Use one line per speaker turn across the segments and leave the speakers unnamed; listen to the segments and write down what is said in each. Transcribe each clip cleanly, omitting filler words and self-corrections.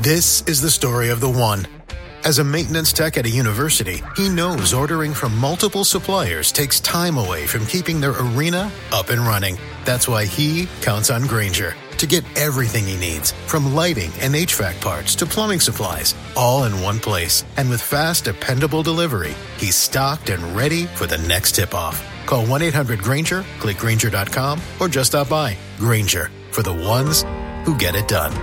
This is the story of the one. As a maintenance tech at a university, he knows ordering from multiple suppliers takes time away from keeping their arena up and running. That's why he counts on Grainger to get everything he needs, from lighting and HVAC parts to plumbing supplies, all in one place. And with fast, dependable delivery, he's stocked and ready for the next tip-off. Call 1-800-GRAINGER, click Grainger.com, or just stop by. Grainger, for the ones who get it done.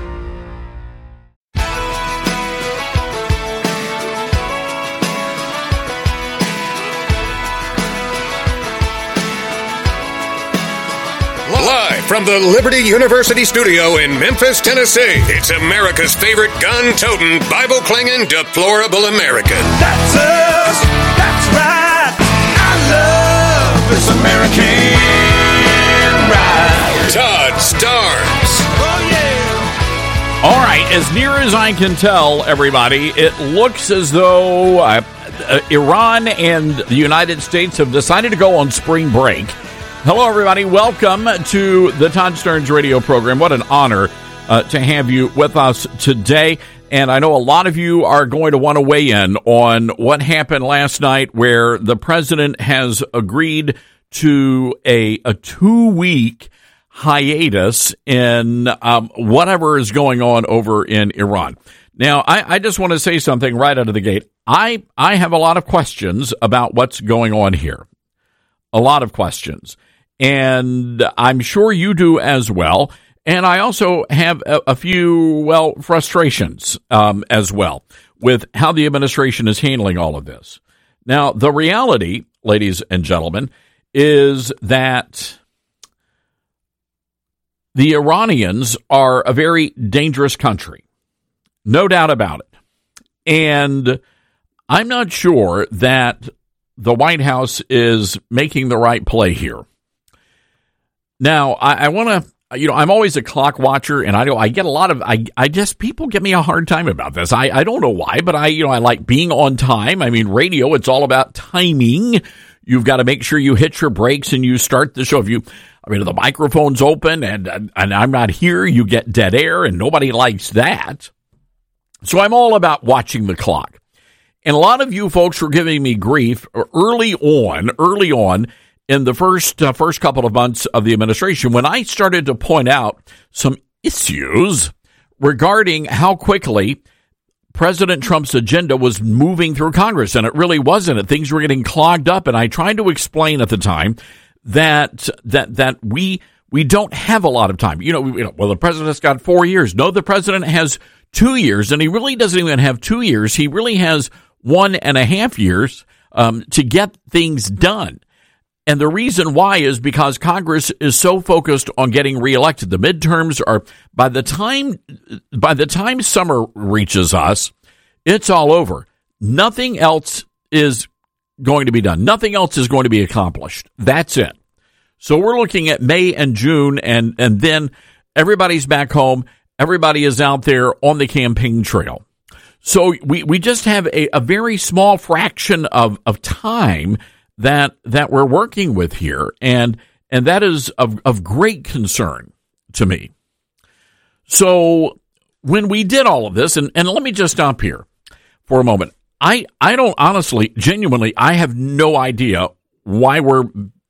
Live from the Liberty University studio in Memphis, Tennessee, it's America's favorite gun-toting, Bible-clinging, deplorable American.
That's us. That's right. I love this American ride.
Todd Starnes.
Oh, yeah.
All right, as near as I can tell, everybody, it looks as though Iran and the United States have decided to go on spring break. Hello, everybody. Welcome to the Todd Starnes radio program. What an honor to have you with us today. And I know a lot of you are going to want to weigh in on what happened last night, where the president has agreed to a 2-week hiatus in whatever is going on over in Iran. Now, I just want to say something right out of the gate. I have a lot of questions about what's going on here. A lot of questions. And I'm sure you do as well. And I also have a few, frustrations as well with how the administration is handling all of this. Now, the reality, ladies and gentlemen, is that the Iranians are a very dangerous country. No doubt about it. And I'm not sure that the White House is making the right play here. Now, I want to, I'm always a clock watcher, and I get a lot of, people give me a hard time about this. I don't know why, but I like being on time. I mean, radio, it's all about timing. You've got to make sure you hit your brakes and you start the show. If the microphone's open and I'm not here, you get dead air, and nobody likes that. So I'm all about watching the clock. And a lot of you folks were giving me grief early on in the first couple of months of the administration when I started to point out some issues regarding how quickly President Trump's agenda was moving through Congress, and it really wasn't. Things were getting clogged up, and I tried to explain at the time that we don't have a lot of time. The president's got 4 years. No, the president has 2 years, and he really doesn't even have 2 years. He really has 1.5 years to get things done. And the reason why is because Congress is so focused on getting reelected. The midterms are, by the time summer reaches us, it's all over. Nothing else is going to be done. Nothing else is going to be accomplished. That's it. So we're looking at May and June, and then everybody's back home. Everybody is out there on the campaign trail. So we just have a very small fraction of time that we're working with here, and that is of great concern to me. So when we did all of this, and let me just stop here for a moment. I don't honestly, genuinely, I have no idea why we're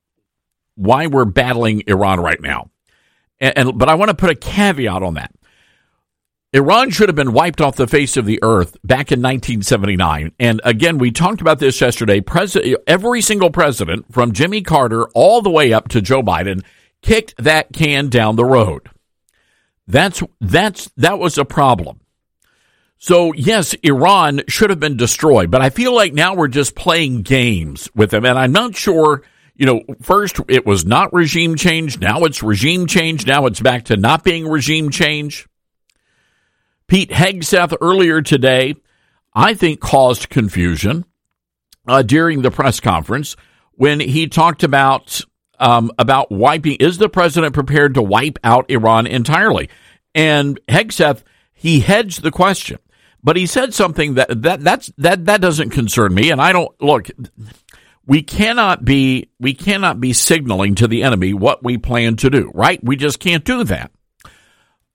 battling Iran right now. But I want to put a caveat on that. Iran should have been wiped off the face of the earth back in 1979. And again, we talked about this yesterday. Every single president, from Jimmy Carter all the way up to Joe Biden, kicked that can down the road. That was a problem. So, yes, Iran should have been destroyed. But I feel like now we're just playing games with them. And I'm not sure, first it was not regime change. Now it's regime change. Now it's back to not being regime change. Pete Hegseth earlier today, I think, caused confusion during the press conference when he talked about wiping. Is the president prepared to wipe out Iran entirely? And Hegseth, he hedged the question, but he said something that doesn't concern me. And I don't look. We cannot be signaling to the enemy what we plan to do, right? We just can't do that.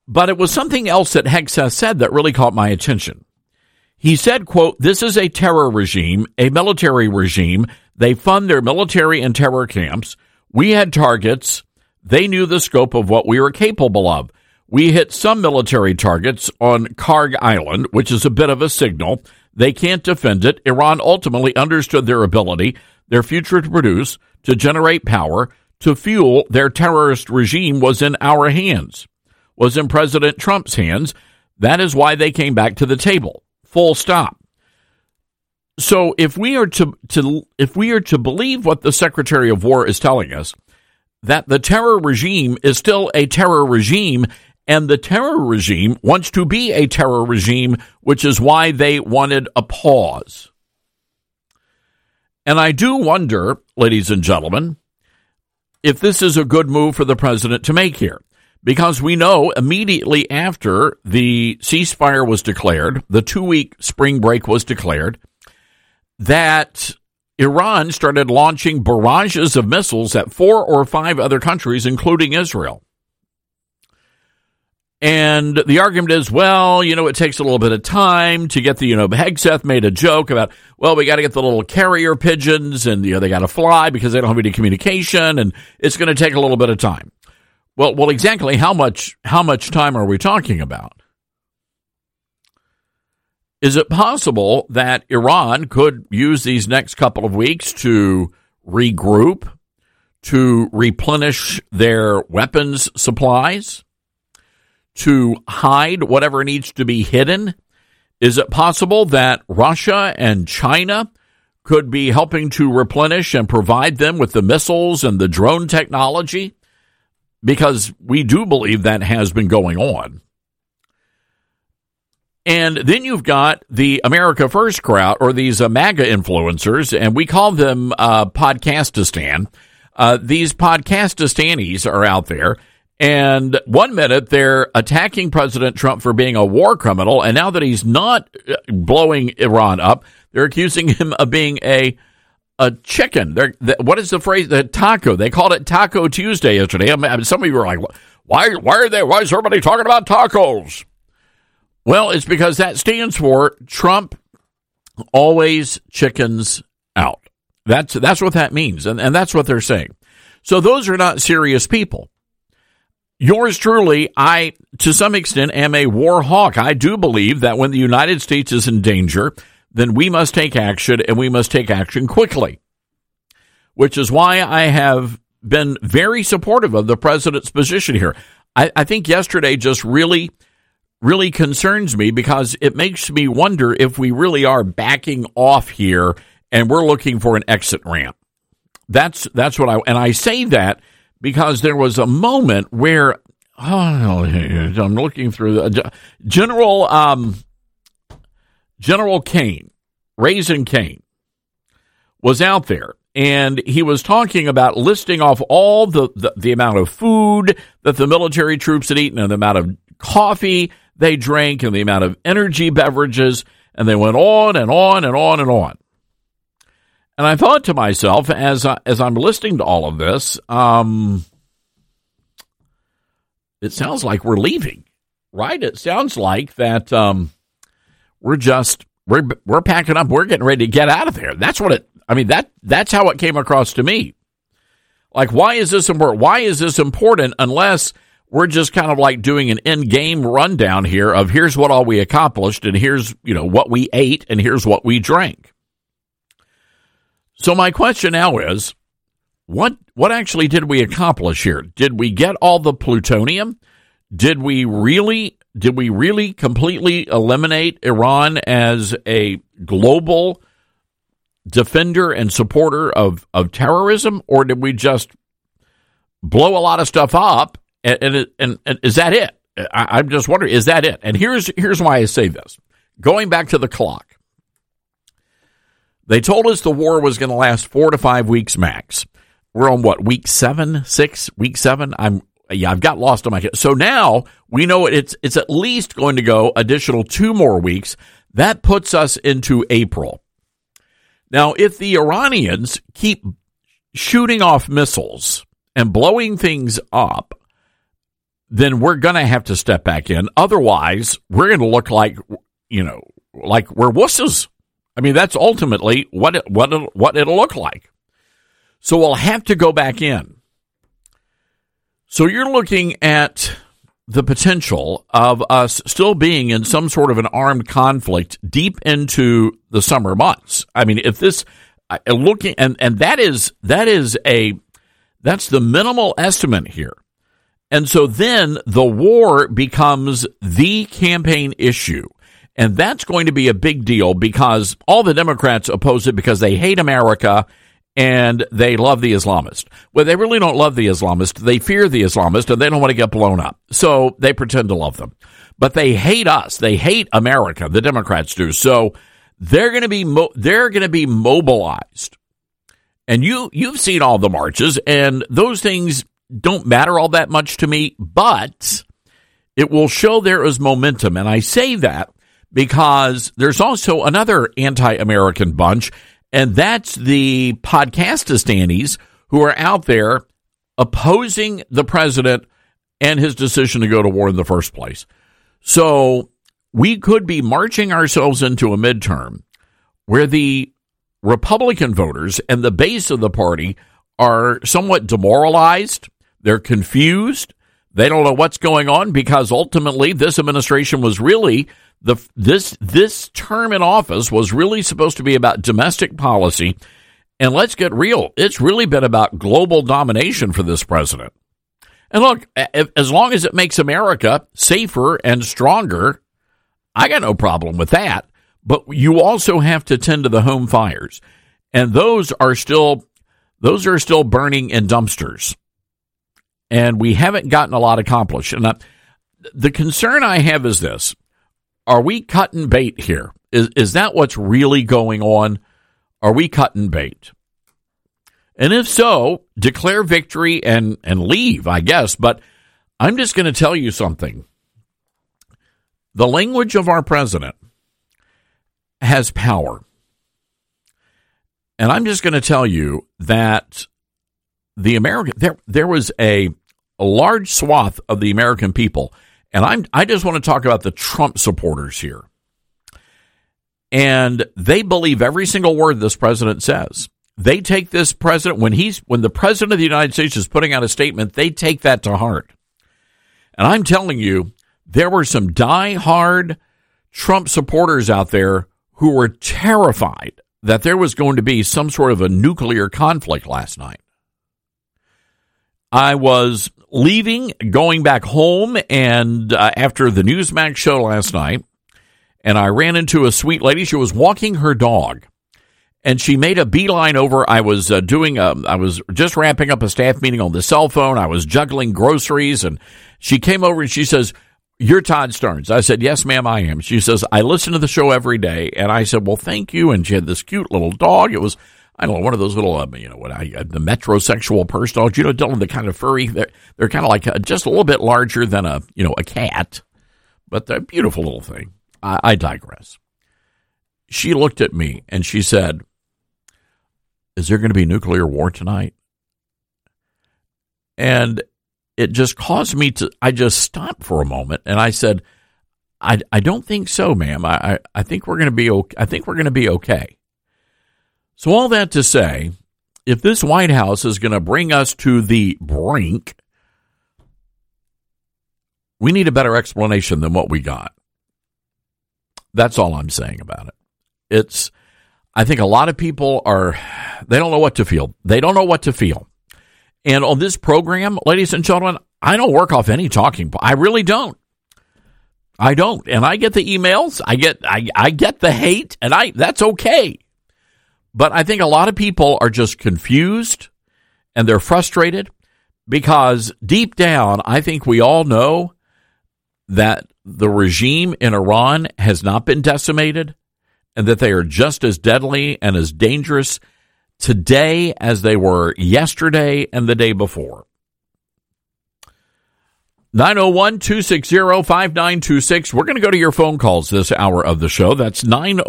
But it was something else that Hegseth said that really caught my attention. He said, quote, "This is a terror regime, a military regime. They fund their military and terror camps. We had targets. They knew the scope of what we were capable of. We hit some military targets on Karg Island, which is a bit of a signal. They can't defend it. Iran ultimately understood their ability, their future to produce, to generate power, to fuel their terrorist regime was in our hands, was in President Trump's hands. That is why they came back to the table. Full stop." So if we are to believe what the Secretary of War is telling us, that the terror regime is still a terror regime, and the terror regime wants to be a terror regime, which is why they wanted a pause. And I do wonder, ladies and gentlemen, if this is a good move for the president to make here. Because we know immediately after the ceasefire was declared, the 2-week spring break was declared, that Iran started launching barrages of missiles at 4 or 5 other countries, including Israel. And the argument is, well, it takes a little bit of time to get Hegseth made a joke about, well, we got to get the little carrier pigeons and, they got to fly because they don't have any communication, and it's going to take a little bit of time. Well, exactly how much time are we talking about? Is it possible that Iran could use these next couple of weeks to regroup, to replenish their weapons supplies, to hide whatever needs to be hidden? Is it possible that Russia and China could be helping to replenish and provide them with the missiles and the drone technology? Because we do believe that has been going on. And then you've got the America First crowd, or these MAGA influencers, and we call them Podcastistan. These Podcastistanis are out there, and 1 minute they're attacking President Trump for being a war criminal, and now that he's not blowing Iran up, they're accusing him of being a chicken. What is the phrase? The taco. They called it Taco Tuesday yesterday. Some of you were like, why is everybody talking about tacos? Well, it's because that stands for Trump always chickens out. That's what that means, and that's what they're saying. So those are not serious people. Yours truly, I, to some extent, am a war hawk. I do believe that when the United States is in danger, then we must take action, and we must take action quickly, which is why I have been very supportive of the president's position here. I think yesterday just really concerns me, because it makes me wonder if we really are backing off here and we're looking for an exit ramp. That's what I say that because there was a moment where, I'm looking through the General Kane, Raisin Kane, was out there, and he was talking about listing off all the amount of food that the military troops had eaten, and the amount of coffee they drank, and the amount of energy beverages, and they went on and on and on and on. And I thought to myself, as I'm listening to all of this, it sounds like we're leaving, right? It sounds like that we're packing up, we're getting ready to get out of there. That's that's how it came across to me. Like, why is this important? Why is this important unless we're just kind of like doing an in-game rundown here of here's what all we accomplished, and here's, what we ate, and here's what we drank. So my question now is, what actually did we accomplish here? Did we get all the plutonium? Did we really completely eliminate Iran as a global defender and supporter of terrorism, or did we just blow a lot of stuff up? And is that it? I'm just wondering, is that it? And here's why I say this. Going back to the clock, they told us the war was going to last 4 to 5 weeks max. We're on week 7, 6, week 7. I've got lost on my head. So now we know it's at least going to go additional 2 more weeks. That puts us into April. Now, if the Iranians keep shooting off missiles and blowing things up, then we're going to have to step back in. Otherwise, we're going to look like we're wusses. I mean, that's ultimately what it'll look like. So we'll have to go back in. So you're looking at the potential of us still being in some sort of an armed conflict deep into the summer months. I mean, if this looking and that's the minimal estimate here. And so then the war becomes the campaign issue. And that's going to be a big deal because all the Democrats oppose it because they hate America and they love the Islamists. Well, they really don't love the Islamists. They fear the Islamists, and they don't want to get blown up. So they pretend to love them. But they hate us. They hate America. The Democrats do. So they're going to be mobilized. And you've seen all the marches, and those things don't matter all that much to me, but it will show there is momentum. And I say that because there's also another anti-American bunch, and that's the Podcastistanis who are out there opposing the president and his decision to go to war in the first place. So we could be marching ourselves into a midterm where the Republican voters and the base of the party are somewhat demoralized. They're confused. They don't know what's going on because ultimately this administration was really this term in office was really supposed to be about domestic policy. And let's get real. It's really been about global domination for this president. And look, as long as it makes America safer and stronger, I got no problem with that. But you also have to tend to the home fires. And those are still burning in dumpsters. And we haven't gotten a lot accomplished. And the concern I have is this. Are we cutting bait here? Is that what's really going on? Are we cutting bait? And if so, declare victory and leave, I guess. But I'm just going to tell you something. The language of our president has power. And I'm just going to tell you that the American there was a large swath of the American people, and I just want to talk about the Trump supporters here. And they believe every single word this president says. They take this president when the president of the United States is putting out a statement, they take that to heart. And I'm telling you, there were some die-hard Trump supporters out there who were terrified that there was going to be some sort of a nuclear conflict last night. I was leaving, going back home, and after the Newsmax show last night, and I ran into a sweet lady. She was walking her dog, and she made a beeline over. I was just wrapping up a staff meeting on the cell phone. I was juggling groceries, and she came over and she says, "You're Todd Starnes." I said, "Yes, ma'am, I am." She says, "I listen to the show every day." And I said, "Well, thank you." And she had this cute little dog. It was, I don't know, one of those little, the metrosexual purse dogs, Dylan, the kind of furry. They're kind of like just a little bit larger than a cat, but they're a beautiful little thing. I digress. She looked at me and she said, "Is there going to be nuclear war tonight?" And it just caused me to, I just stopped for a moment and I said, I don't think so, ma'am. I think we're going to be okay. I think we're going to be okay. So all that to say, if this White House is going to bring us to the brink, we need a better explanation than what we got. That's all I'm saying about it. I think a lot of people they don't know what to feel. They don't know what to feel. And on this program, ladies and gentlemen, I don't work off any talking point. I really don't. I don't. And I get the emails. I get the hate, and that's okay. But I think a lot of people are just confused and they're frustrated because deep down, I think we all know that the regime in Iran has not been decimated and that they are just as deadly and as dangerous today as they were yesterday and the day before. 901-260-5926. We're going to go to your phone calls this hour of the show. That's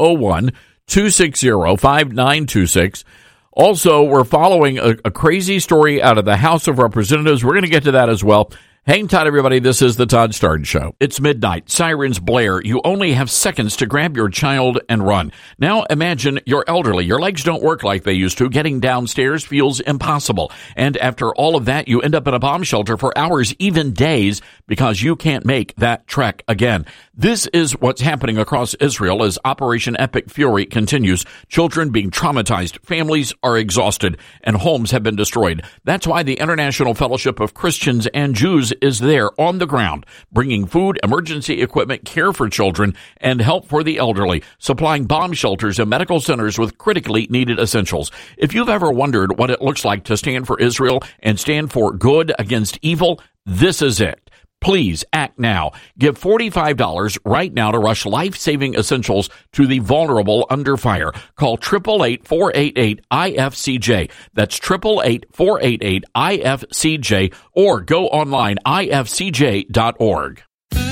901-260-5926. Also, we're following a crazy story out of the House of Representatives. We're going to get to that as well. Hang tight, everybody. This is the Todd Starnes Show. It's midnight. Sirens blare. You only have seconds to grab your child and run. Now imagine you're elderly. Your legs don't work like they used to. Getting downstairs feels impossible. And after all of that, you end up in a bomb shelter for hours, even days, because you can't make that trek again. This is what's happening across Israel as Operation Epic Fury continues. Children being traumatized, families are exhausted, and homes have been destroyed. That's why the International Fellowship of Christians and Jews is there on the ground, bringing food, emergency equipment, care for children, and help for the elderly, supplying bomb shelters and medical centers with critically needed essentials. If you've ever wondered what it looks like to stand for Israel and stand for good against evil, this is it. Please act now. Give $45 right now to rush life-saving essentials to the vulnerable under fire. Call 888-488-IFCJ. That's 888-488-IFCJ, or go online, ifcj.org.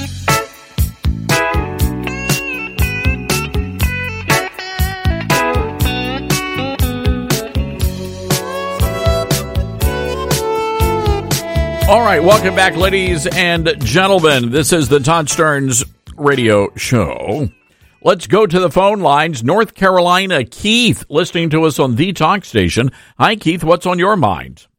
All right, welcome back, ladies and gentlemen. This is the Todd Starnes Radio Show. Let's go to the phone lines. North Carolina, Keith, listening to us on the talk station. Hi, Keith. What's on your mind?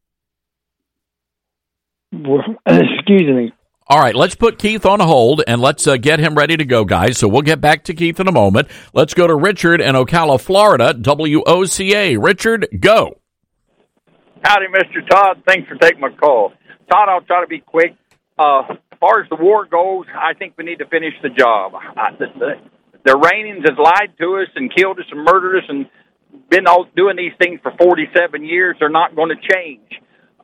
Excuse me.
All right, let's put Keith on hold, and let's get him ready to go, guys. So we'll get back to Keith in a moment. Let's go to Richard in Ocala, Florida, WOCA. Richard, go.
Howdy, Mr. Todd. Thanks for taking my call. Todd, I'll try to be quick. As far as the war goes, I think we need to finish the job. The Iranians has lied to us and killed us and murdered us and been all doing these things for 47 years. They're not going to change.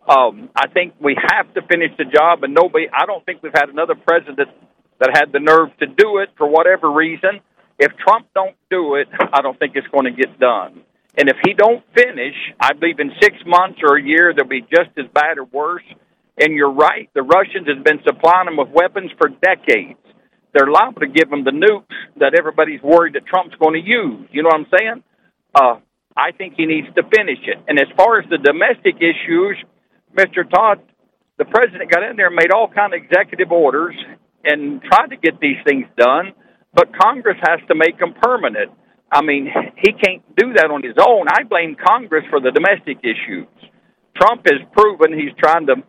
I think we have to finish the job, and I don't think we've had another president that had the nerve to do it for whatever reason. If Trump don't do it, I don't think it's going to get done. And if he don't finish, I believe in 6 months or a year, they'll be just as bad or worse. And you're right, the Russians have been supplying them with weapons for decades. They're liable to give them the nukes that everybody's worried that Trump's going to use. You know what I'm saying? I think he needs to finish it. And as far as the domestic issues, Mr. Todd, the president got in there and made all kind of executive orders and tried to get these things done, but Congress has to make them permanent. I mean, he can't do that on his own. I blame Congress for the domestic issues. Trump has proven he's trying to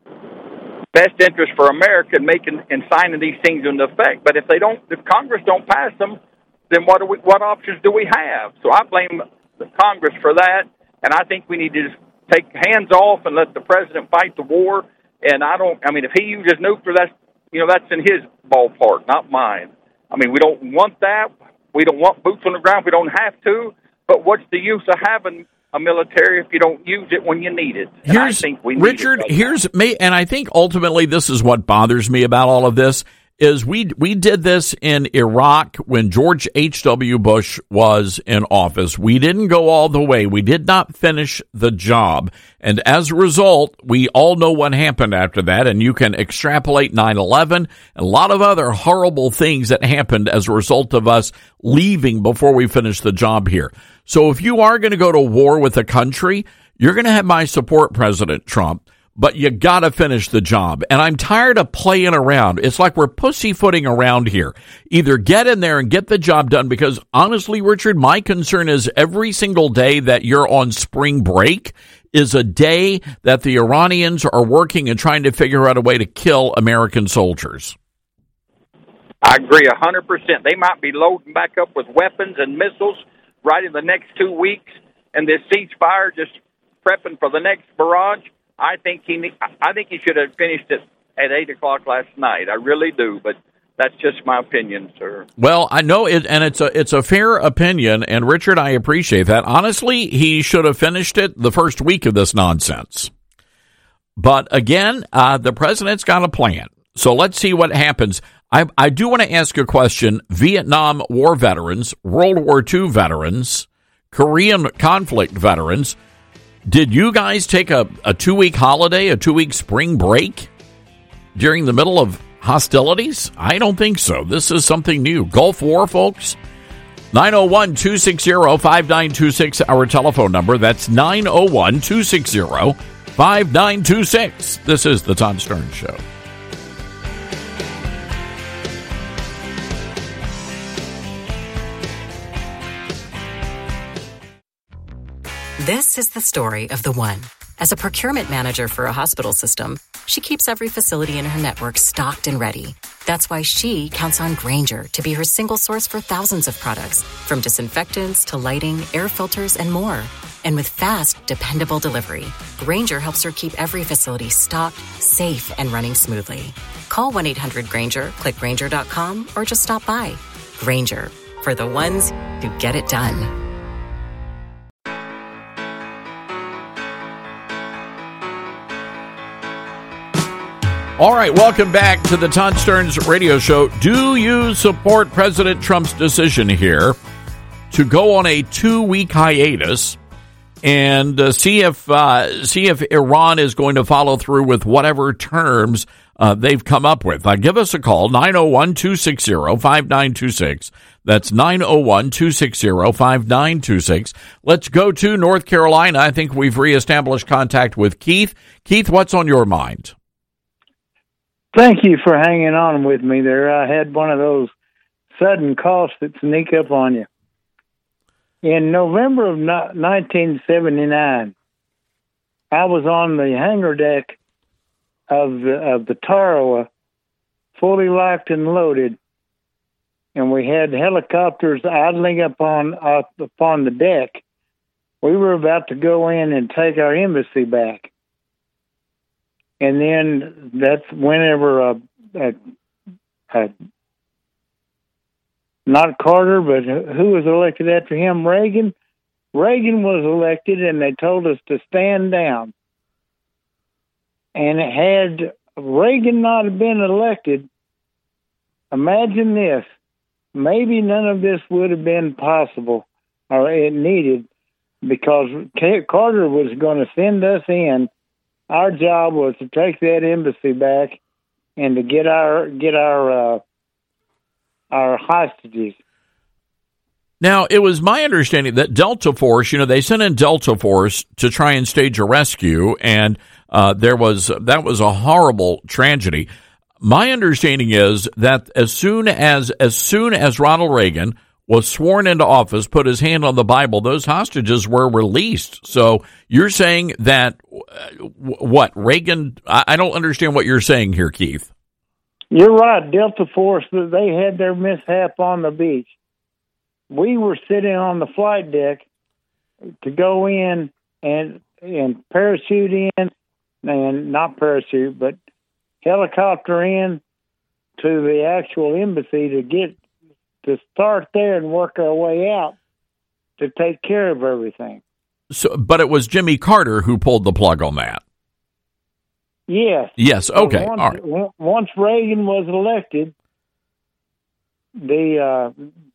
best interest for America and signing these things into effect. But if Congress don't pass them, then what options do we have? So I blame the Congress for that, and I think we need to just take hands off and let the president fight the war. And if he uses nuclear, that's in his ballpark, not mine. I mean, we don't want that. We don't want boots on the ground. We don't have to. But what's the use of having a military if you don't use it when you need it? And I think we need
Richard,
it.
And I think ultimately this is what bothers me about all of this, is we did this in Iraq when George H.W. Bush was in office. We didn't go all the way. We did not finish the job. And as a result, we all know what happened after that, and you can extrapolate 9/11 and a lot of other horrible things that happened as a result of us leaving before we finished the job here. So if you are going to go to war with a country, you're going to have my support, President Trump. But you got to finish the job. And I'm tired of playing around. It's like we're pussyfooting around here. Either get in there and get the job done, because honestly, Richard, my concern is every single day that you're on spring break is a day that the Iranians are working and trying to figure out a way to kill American soldiers.
I agree 100%. They might be loading back up with weapons and missiles right in the next 2 weeks, and this ceasefire just prepping for the next barrage. I think he should have finished it at 8 o'clock last night. I really do, but that's just my opinion, sir.
Well, I know it, and it's a fair opinion, and Richard, I appreciate that. Honestly, he should have finished it the first week of this nonsense. But again, the president's got a plan. So let's see what happens. I do want to ask a question. Vietnam War veterans, World War II veterans, Korean conflict veterans, did you guys take a 2-week holiday, a 2-week spring break during the middle of hostilities? I don't think so. This is something new. Gulf War, folks. 901-260-5926, our telephone number. That's 901-260-5926. This is the Todd Starnes Show.
This is the story of the one. As a procurement manager for a hospital system, she keeps every facility in her network stocked and ready. That's why she counts on Grainger to be her single source for thousands of products, from disinfectants to lighting, air filters, and more. And with fast, dependable delivery, Grainger helps her keep every facility stocked, safe, and running smoothly. Call 1-800-GRAINGER, click Grainger.com, or just stop by. Grainger, for the ones who get it done.
All right, welcome back to the Todd Stearns Radio Show. Do you support President Trump's decision here to go on a 2-week hiatus and see if Iran is going to follow through with whatever terms they've come up with? Give us a call, 901-260-5926. That's 901-260-5926. Let's go to North Carolina. I think we've reestablished contact with Keith. Keith, what's on your mind?
Thank you for hanging on with me there. I had one of those sudden coughs that sneak up on you. In November of 1979, I was on the hangar deck of the Tarawa, fully locked and loaded, and we had helicopters idling upon the deck. We were about to go in and take our embassy back. And then that's whenever not Carter, but who was elected after him? Reagan. Reagan was elected, and they told us to stand down. And had Reagan not have been elected, imagine this, maybe none of this would have been possible or it needed, because Carter was going to send us in. Our job was to take that embassy back and to get our hostages.
Now, it was my understanding that Delta Force, they sent in Delta Force to try and stage a rescue, and that was a horrible tragedy. My understanding is that as soon as Ronald Reagan was sworn into office, put his hand on the Bible, those hostages were released. So you're saying that what, Reagan? I don't understand what you're saying here, Keith.
You're right. Delta Force, they had their mishap on the beach. We were sitting on the flight deck to go in and parachute in, and not parachute, but helicopter in to the actual embassy to start there and work our way out to take care of everything.
So, but it was Jimmy Carter who pulled the plug on that.
Yes.
Yes. Okay. All right.
Once Reagan was elected, the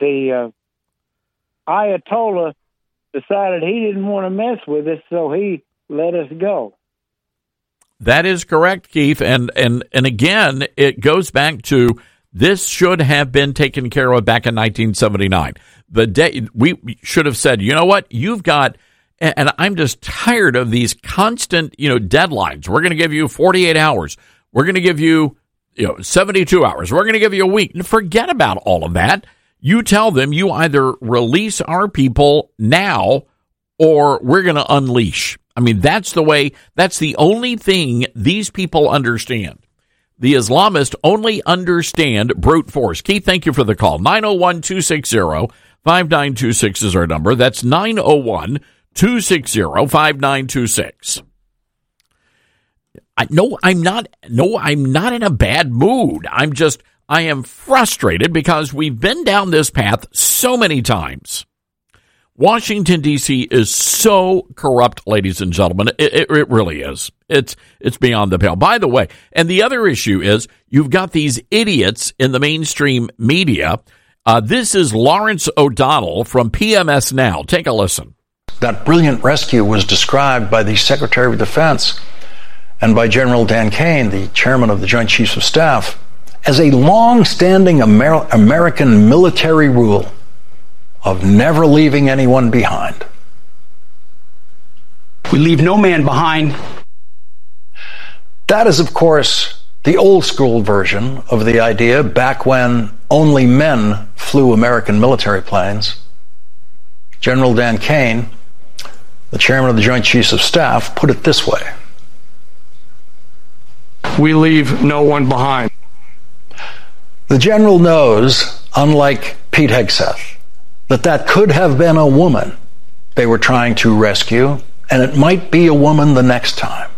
Ayatollah decided he didn't want to mess with us, so he let us go.
That is correct, Keith. And again, it goes back to, this should have been taken care of back in 1979. The day we should have said, you know what, you've got, and I'm just tired of these constant, deadlines. We're going to give you 48 hours. We're going to give you, 72 hours. We're going to give you a week. And forget about all of that. You tell them, you either release our people now or we're going to unleash. I mean, that's the only thing these people understand. The Islamists only understand brute force. Keith, thank you for the call. 901-260-5926 is our number. That's 901-260-5926. I'm not in a bad mood. I am frustrated because we've been down this path so many times. Washington, D.C. is so corrupt, ladies and gentlemen. It really is. It's beyond the pale. By the way, and the other issue is you've got these idiots in the mainstream media. This is Lawrence O'Donnell from PMS Now. Take a listen.
That brilliant rescue was described by the Secretary of Defense and by General Dan Kane, the chairman of the Joint Chiefs of Staff, as a long-standing American military rule of never leaving anyone behind.
We leave no man behind.
That is, of course, the old school version of the idea back when only men flew American military planes. General Dan Kane the chairman of the Joint Chiefs of Staff, put it this way.
We leave no one behind.
The general knows, unlike Pete Hegseth, that could have been a woman they were trying to rescue, and it might be a woman the next time.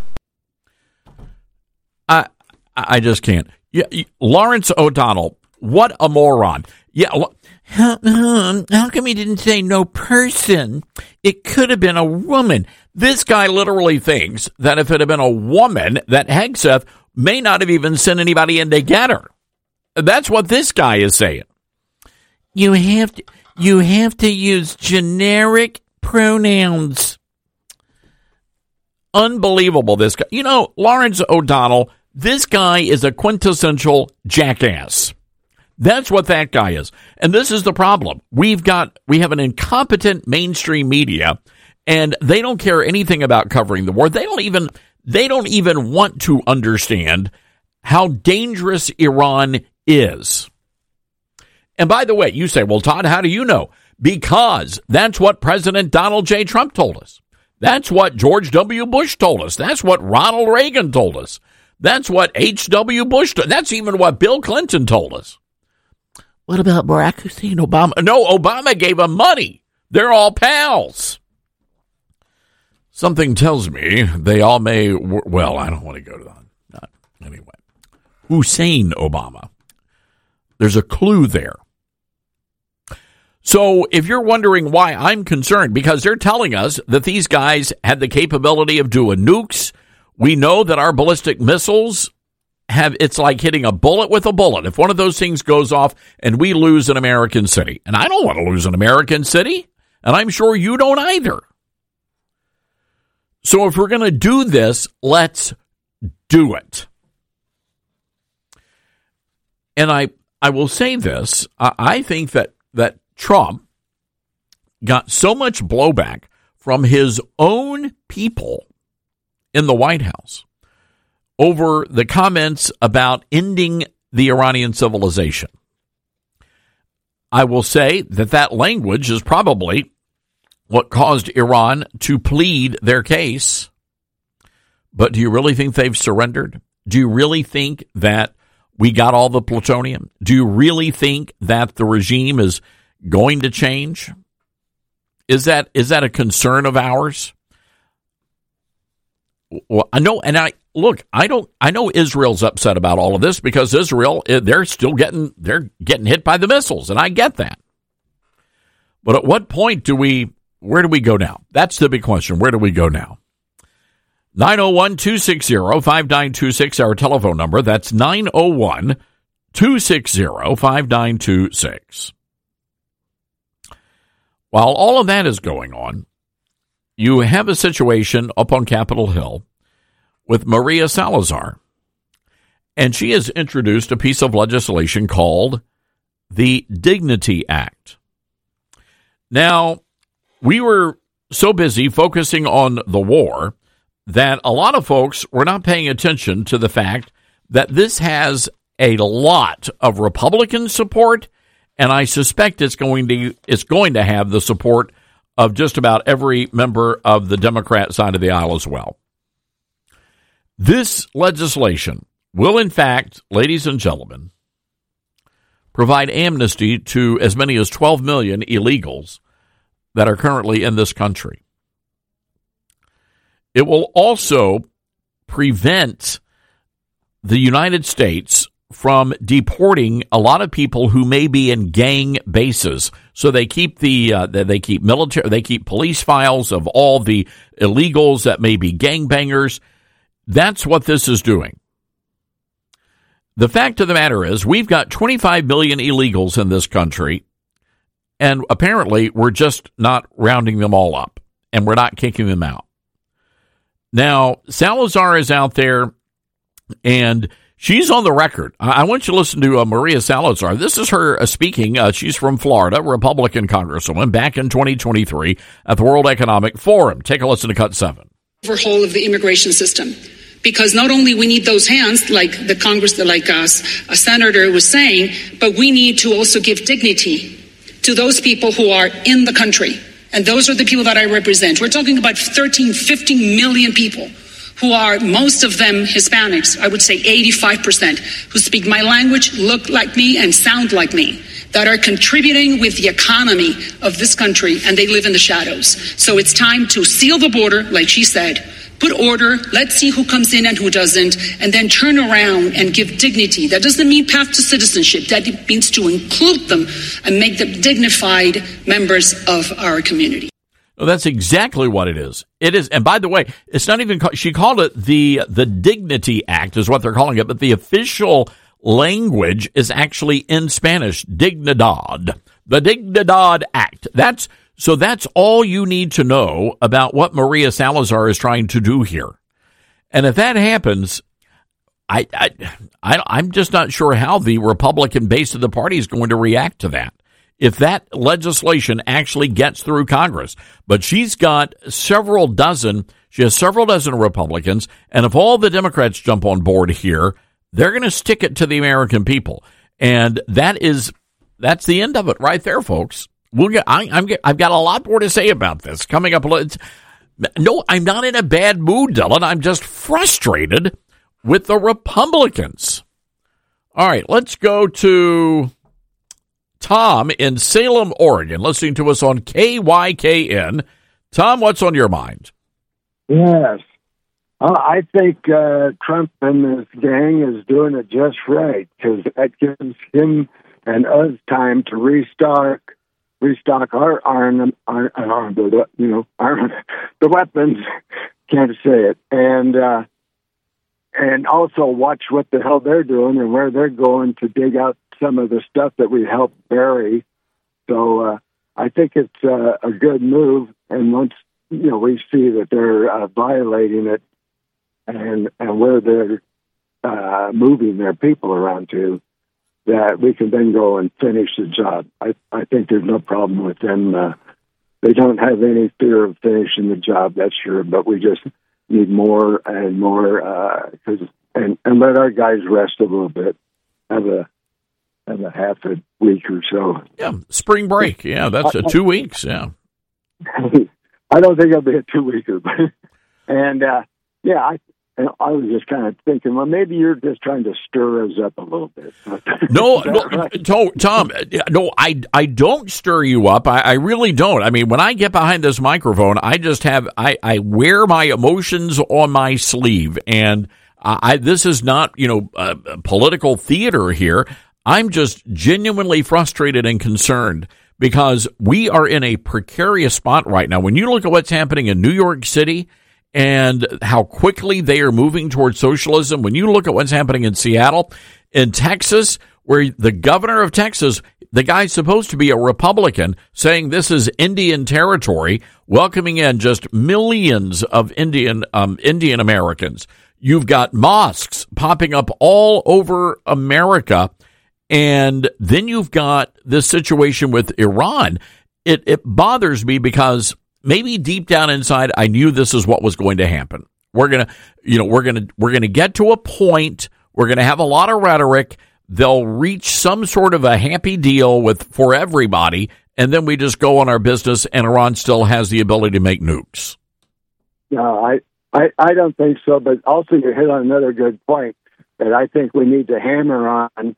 I just can't. Yeah, Lawrence O'Donnell, what a moron. Yeah, how come he didn't say no person? It could have been a woman. This guy literally thinks that if it had been a woman, that Hegseth may not have even sent anybody in to get her. That's what this guy is saying. You have to use generic pronouns. Unbelievable, this guy. You know, Lawrence O'Donnell, this guy is a quintessential jackass. That's what that guy is. And this is the problem. We have an incompetent mainstream media, and they don't care anything about covering the war. They don't even want to understand how dangerous Iran is. And by the way, you say, well, Todd, how do you know? Because that's what President Donald J. Trump told us. That's what George W. Bush told us. That's what Ronald Reagan told us. That's what H.W. Bush told us. That's even what Bill Clinton told us. What about Barack Hussein Obama? No, Obama gave him money. They're all pals. Something tells me they all may, well, I don't want to go to that. Anyway, Hussein Obama. There's a clue there. So if you're wondering why I'm concerned, because they're telling us that these guys had the capability of doing nukes. We know that our ballistic missiles it's like hitting a bullet with a bullet. If one of those things goes off and we lose an American city, and I don't want to lose an American city, and I'm sure you don't either. So if we're going to do this, let's do it. And I will say this, I think that Trump got so much blowback from his own people in the White House over the comments about ending the Iranian civilization. I will say that language is probably what caused Iran to plead their case. But do you really think they've surrendered? Do you really think that we got all the plutonium? Do you really think that the regime is going to change? Is that a concern of ours? Well, I know, and I know Israel's upset about all of this because Israel, they're getting hit by the missiles, and I get that. But at what point where do we go now? That's the big question. Where do we go now? 901-260-5926, our telephone number. That's 901-260-5926. While all of that is going on, you have a situation up on Capitol Hill with Maria Salazar, and she has introduced a piece of legislation called the Dignity Act. Now, we were so busy focusing on the war that a lot of folks were not paying attention to the fact that this has a lot of Republican support, and I suspect it's going to have the support of just about every member of the Democrat side of the aisle as well. This legislation will, in fact, ladies and gentlemen, provide amnesty to as many as 12 million illegals that are currently in this country. It will also prevent the United States from deporting a lot of people who may be in gang bases. So they keep they keep police files of all the illegals that may be gangbangers. That's what this is doing. The fact of the matter is, we've got 25 million illegals in this country, and apparently we're just not rounding them all up, and we're not kicking them out. Now, Salazar is out there, and she's on the record. I want you to listen to Maria Salazar. This is her speaking. She's from Florida, Republican congresswoman, back in 2023 at the World Economic Forum. Take a listen to Cut 7.
Overhaul of the immigration system, because not only we need those hands, like the Congress, like a senator was saying, but we need to also give dignity to those people who are in the country And those are the people that I represent. We're talking about 13, 15 million people who are, most of them Hispanics, I would say 85%, who speak my language, look like me, and sound like me, that are contributing with the economy of this country, and they live in the shadows. So it's time to seal the border, like she said, put order, let's see who comes in and who doesn't, and then turn around and give dignity. That doesn't mean path to citizenship. That means to include them and make them dignified members of our community.
Well, that's exactly what it is. It is, and by the way, it's not even. She called it the Dignity Act, is what they're calling it, but the official language is actually in Spanish, Dignidad, the Dignidad Act. That's all you need to know about what Maria Salazar is trying to do here. And if that happens, I'm just not sure how the Republican base of the party is going to react to that, if that legislation actually gets through Congress. But she has several dozen Republicans, and if all the Democrats jump on board here, they're going to stick it to the American people. And that's the end of it right there, folks. I've got a lot more to say about this coming up. No, I'm not in a bad mood, Dylan. I'm just frustrated with the Republicans. All right, let's go to Tom in Salem, Oregon, listening to us on KYKN. Tom, what's on your mind?
Yes. I think Trump and his gang is doing it just right, because that gives him and us time to restock our the weapons. Can't say it, and also watch what the hell they're doing and where they're going to dig out some of the stuff that we helped bury. So I think it's a good move, and once we see that they're violating it and where they're moving their people around to, that we can then go and finish the job. I think there's no problem with them. They don't have any fear of finishing the job, that's sure, but we just need more and more, and let our guys rest a little bit, have a half a week or so.
Yeah, spring break. Yeah, that's 2 weeks. Yeah.
I don't think it'll be a 2-weeker, and I was just kind of thinking, well, maybe you're just trying to stir us up a little bit.
No, Tom, no, I don't stir you up. I really don't. I mean, when I get behind this microphone, I just I wear my emotions on my sleeve, and this is not, political theater here. I'm just genuinely frustrated and concerned because we are in a precarious spot right now. When you look at what's happening in New York City and how quickly they are moving towards socialism, when you look at what's happening in Seattle, in Texas, where the governor of Texas, the guy's supposed to be a Republican, saying this is Indian territory, welcoming in just millions of Indian Americans. You've got mosques popping up all over America. And then you've got this situation with Iran. It bothers me because maybe deep down inside, I knew this is what was going to happen. We're gonna get to a point. We're gonna have a lot of rhetoric. They'll reach some sort of a happy deal for everybody, and then we just go on our business. And Iran still has the ability to make nukes.
No, I don't think so. But also, you hit on another good point that I think we need to hammer on.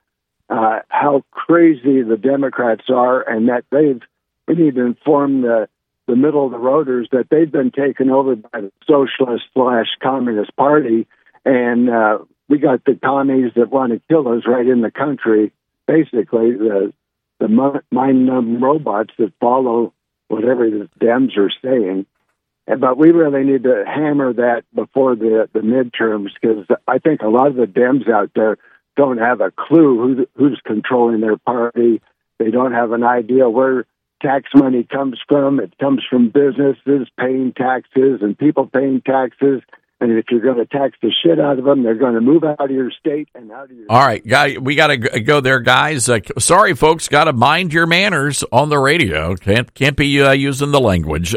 How crazy the Democrats are, and that we need to inform the middle of the roaders that they've been taken over by the socialist/communist party, and we got the commies that want to kill us right in the country. Basically, the mind-numb robots that follow whatever the Dems are saying. But we really need to hammer that before the midterms, because I think a lot of the Dems out there don't have a clue who's controlling their party. They don't have an idea where tax money comes from. It comes from businesses paying taxes and people paying taxes. And if you're going to tax the shit out of them, they're going to move out of your state and out of your...
All right, guy, we got to go there, guys. Sorry, folks, got to mind your manners on the radio. Can't be using the language.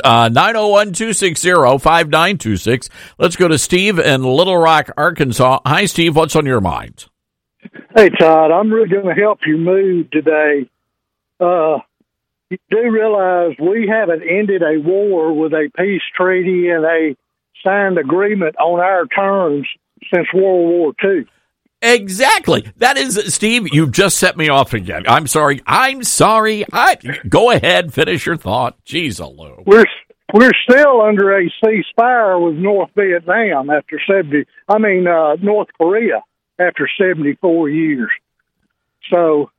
901-260-5926. Let's go to Steve in Little Rock, Arkansas. Hi, Steve. What's on your mind?
Hey, Todd, I'm really going to help your mood today.
you do realize we haven't ended a war with a peace treaty and a signed agreement on our terms since World War II.
Exactly. That is, Steve, you've just set me off again. I'm sorry. Go ahead, finish your thought. Jeez, Lou.
We're still under a ceasefire with North Vietnam after North Korea after 74 years. So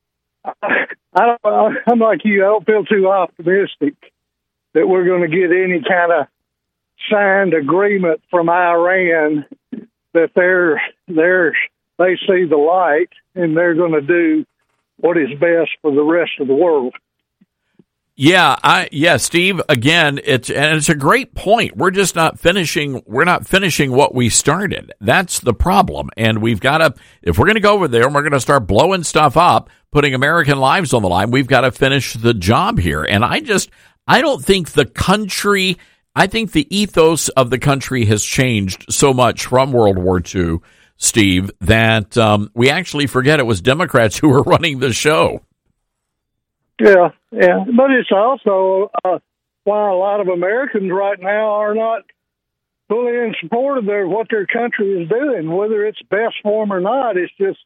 I'm like you. I don't feel too optimistic that we're going to get any kind of signed agreement from Iran that they see the light and they're going to do what is best for the rest of the world.
Yeah, Steve, again, it's a great point. We're just not finishing what we started. That's the problem. And we've got to, if we're going to go over there and we're going to start blowing stuff up, putting American lives on the line, we've got to finish the job here. And I don't think I think the ethos of the country has changed so much from World War II, Steve, that we actually forget it was Democrats who were running the show.
Yeah, but it's also why a lot of Americans right now are not fully in support of what their country is doing, whether it's best for them or not. It's just,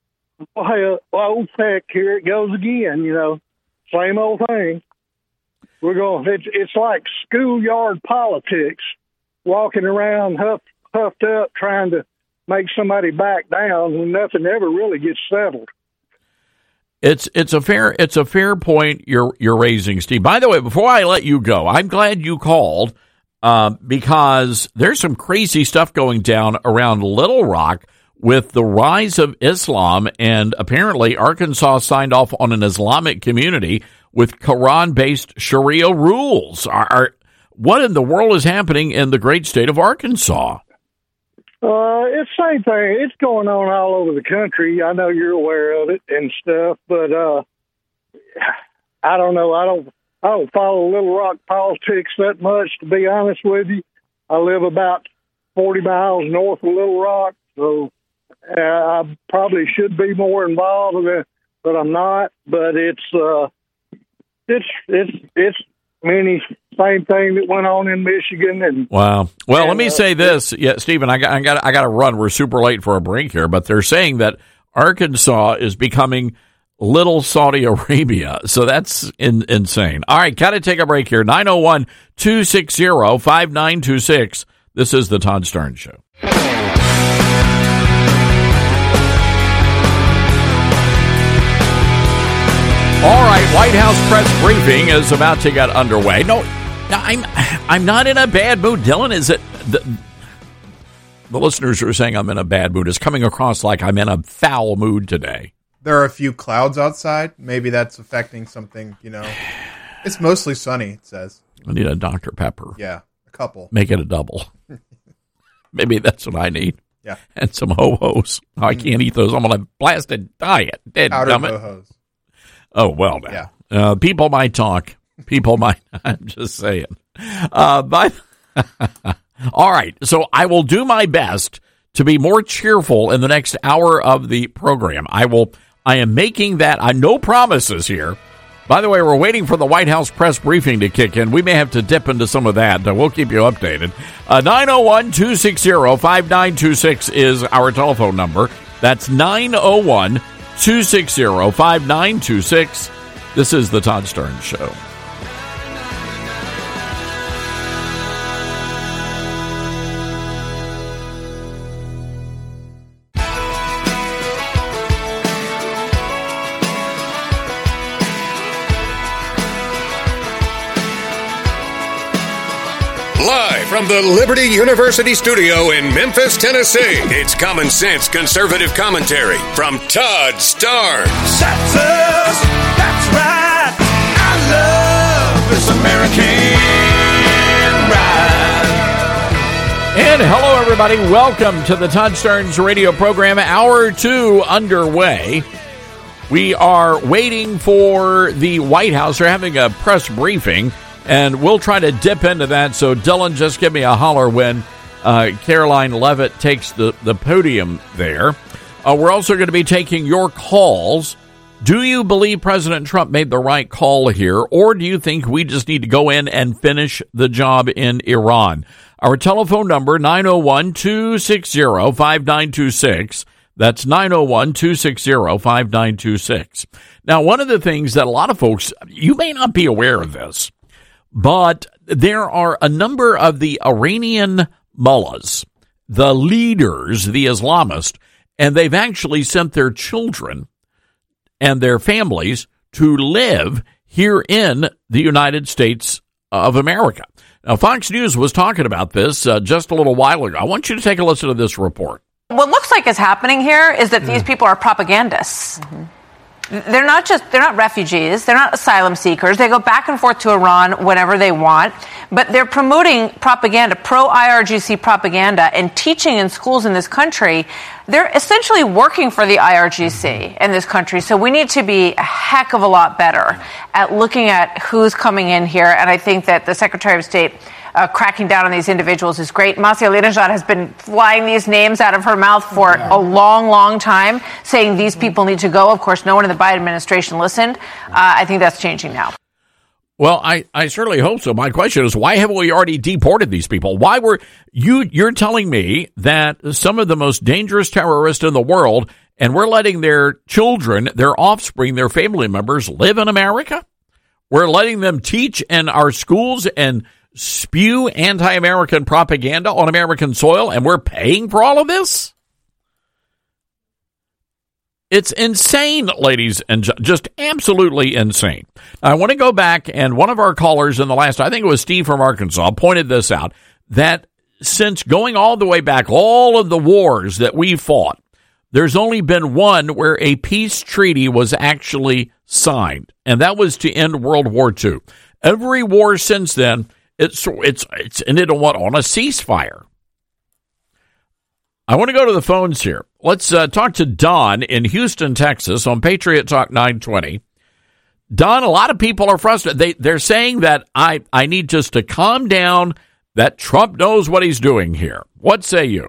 heck, here it goes again, same old thing. It's like schoolyard politics, walking around huffed up, trying to make somebody back down when nothing ever really gets settled.
It's a fair point you're raising, Steve. By the way, before I let you go, I'm glad you called because there's some crazy stuff going down around Little Rock with the rise of Islam, and apparently Arkansas signed off on an Islamic community with Quran-based Sharia rules. What in the world is happening in the great state of Arkansas?
It's the same thing. It's going on all over the country. I know you're aware of it and stuff, but I don't know. I don't follow Little Rock politics that much, to be honest with you. I live about 40 miles north of Little Rock, so I probably should be more involved with it, but I'm not. But it's same thing that went on in Michigan. And
wow. Well, let me say this. Yeah, Stephen, I got to run. We're super late for a break here, but they're saying that Arkansas is becoming little Saudi Arabia. So that's insane. All right, got to take a break here. 901-260-5926. This is the Todd Starnes Show. All right, White House press briefing is about to get underway. No, I'm not in a bad mood. Dylan, is it the listeners are saying I'm in a bad mood? It's coming across like I'm in a foul mood today.
There are a few clouds outside. Maybe that's affecting something, It's mostly sunny, it says.
I need a Dr. Pepper.
Yeah, a couple.
Make it a double. Maybe that's what I need.
Yeah.
And some ho-hos. I can't eat those. I'm on a blasted diet.
Powdered ho-hos.
Oh, well, now. Yeah. People might talk. I'm just saying. But all right. So I will do my best to be more cheerful in the next hour of the program. I am making that. No promises here. By the way, we're waiting for the White House press briefing to kick in. We may have to dip into some of that. We'll keep you updated. 901-260-5926 is our telephone number. That's 901-260-5926. This is the Todd Starnes Show.
Live from the Liberty University studio in Memphis, Tennessee, it's Common Sense Conservative Commentary from Todd Starnes.
That's us. That's right. I love this American ride.
And hello, everybody. Welcome to the Todd Starnes radio program. Hour 2 underway. We are waiting for the White House. They're having a press briefing. And we'll try to dip into that. So, Dylan, just give me a holler when Caroline Levitt takes the podium there. We're also going to be taking your calls Do you believe President Trump made the right call here, or do you think we just need to go in and finish the job in Iran? Our telephone number, 901-260-5926. That's 901-260-5926. Now, one of the things that a lot of folks, you may not be aware of this, but there are a number of the Iranian mullahs, the leaders, the Islamists, and they've actually sent their children and their families to live here in the United States of America. Now, Fox News was talking about this just a little while ago. I want you to take a listen to this report.
What looks like is happening here is that these people are propagandists. Mm-hmm. They're not refugees. They're not asylum seekers. They go back and forth to Iran whenever they want, but they're promoting propaganda, pro-IRGC propaganda, and teaching in schools in this country. They're essentially working for the IRGC in this country. So we need to be a heck of a lot better at looking at who's coming in here. And I think that the Secretary of State cracking down on these individuals is great. Masih Alinejad has been flying these names out of her mouth for a long, long time, saying these people need to go. Of course, no one in the Biden administration listened. I think that's changing now.
Well, I certainly hope so. My question is, why haven't we already deported these people? Why were you're telling me that some of the most dangerous terrorists in the world, and we're letting their children, their offspring, their family members live in America? We're letting them teach in our schools and spew anti-American propaganda on American soil, and we're paying for all of this? It's insane, ladies and just absolutely insane. I want to go back, and one of our callers in the last, I think it was Steve from Arkansas, pointed this out, that since going all the way back, all of the wars that we fought, there's only been one where a peace treaty was actually signed, and that was to end World War II. Every war since then, it's ended on a ceasefire. I want to go to the phones here. Let's talk to Don in Houston, Texas, on Patriot Talk 920. Don, a lot of people are frustrated. They're saying that I need just to calm down, that Trump knows what he's doing here. What say you?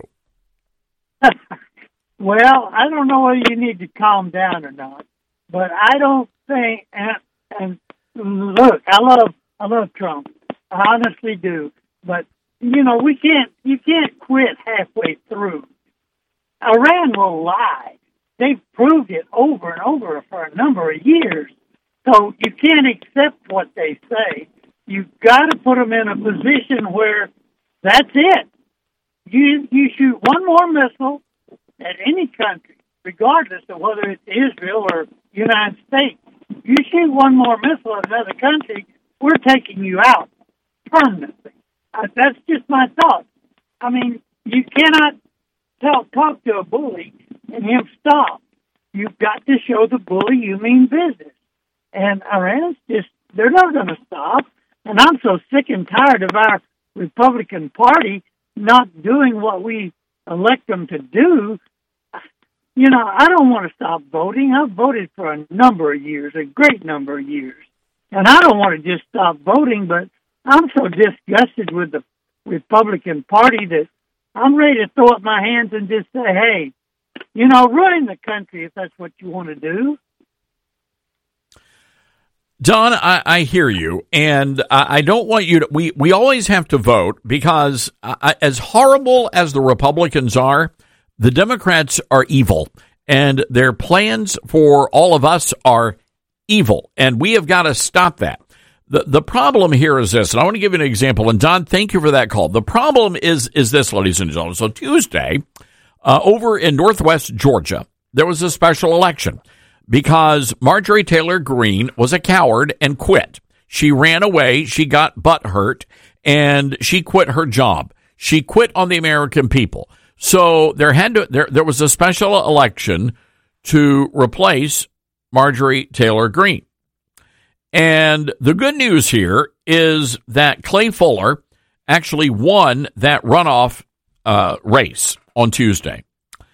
Well, I don't know whether you need to calm down or not, but I don't think. And look, I love Trump. I honestly do, but you can't quit halfway through. Iran will lie. They've proved it over and over for a number of years. So you can't accept what they say. You've got to put them in a position where that's it. You shoot one more missile at any country, regardless of whether it's Israel or United States. You shoot one more missile at another country, we're taking you out permanently. That's just my thought. I mean, you cannot talk to a bully and him stop. You've got to show the bully you mean business. And Iran's they're not going to stop. And I'm so sick and tired of our Republican Party not doing what we elect them to do. You know, I don't want to stop voting. I've voted for a number of years, a great number of years. And I don't want to just stop voting, but I'm so disgusted with the Republican Party that I'm ready to throw up my hands and just say, hey, ruin the country if that's what you want to do.
Don, I hear you, and I don't want you to. We always have to vote because as horrible as the Republicans are, the Democrats are evil, and their plans for all of us are evil, and we have got to stop that. The problem here is this, and I want to give you an example. And Don, thank you for that call. The problem is this, ladies and gentlemen. So Tuesday, over in Northwest Georgia, there was a special election because Marjorie Taylor Greene was a coward and quit. She ran away. She got butt hurt, and she quit her job. She quit on the American people. So there was a special election to replace Marjorie Taylor Greene. And the good news here is that Clay Fuller actually won that runoff race on Tuesday.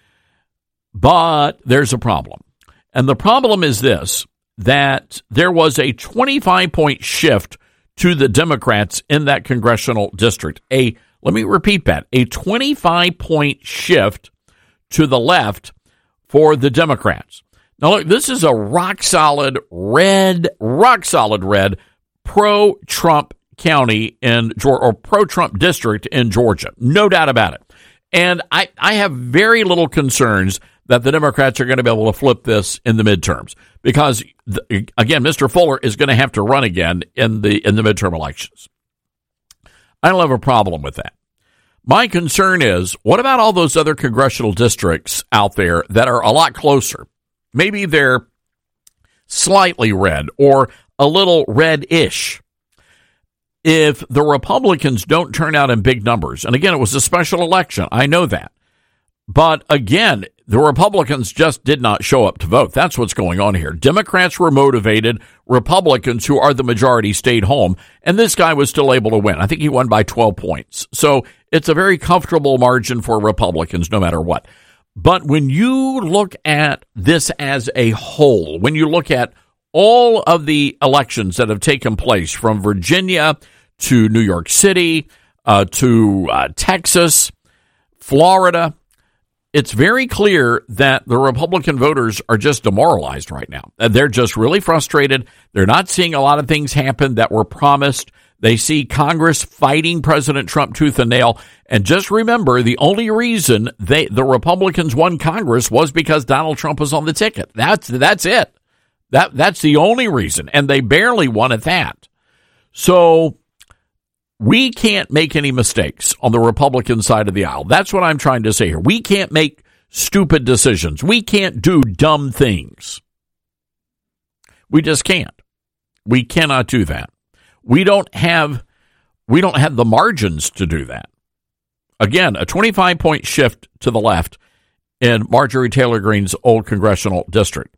But there's a problem. And the problem is this, that there was a 25-point shift to the Democrats in that congressional district. Let me repeat that, a 25-point shift to the left for the Democrats. Now, look, this is a rock-solid red pro-Trump county in Georgia, or pro-Trump district in Georgia. No doubt about it. And I have very little concerns that the Democrats are going to be able to flip this in the midterms because, again, Mr. Fuller is going to have to run again in the midterm elections. I don't have a problem with that. My concern is, what about all those other congressional districts out there that are a lot closer? Maybe they're slightly red or a little red-ish. If the Republicans don't turn out in big numbers, and again, it was a special election, I know that. But again, the Republicans just did not show up to vote. That's what's going on here. Democrats were motivated. Republicans, who are the majority, stayed home. And this guy was still able to win. I think he won by 12 points. So it's a very comfortable margin for Republicans, no matter what. But when you look at this as a whole, when you look at all of the elections that have taken place from Virginia to New York City to Texas, Florida, it's very clear that the Republican voters are just demoralized right now. They're just really frustrated. They're not seeing a lot of things happen that were promised. They see Congress fighting President Trump tooth and nail. And just remember, the only reason the Republicans won Congress was because Donald Trump was on the ticket. That's it. That's the only reason. And they barely won at that. So we can't make any mistakes on the Republican side of the aisle. That's what I'm trying to say here. We can't make stupid decisions. We can't do dumb things. We just can't. We cannot do that. We don't have the margins to do that. Again, a 25-point shift to the left in Marjorie Taylor Greene's old congressional district.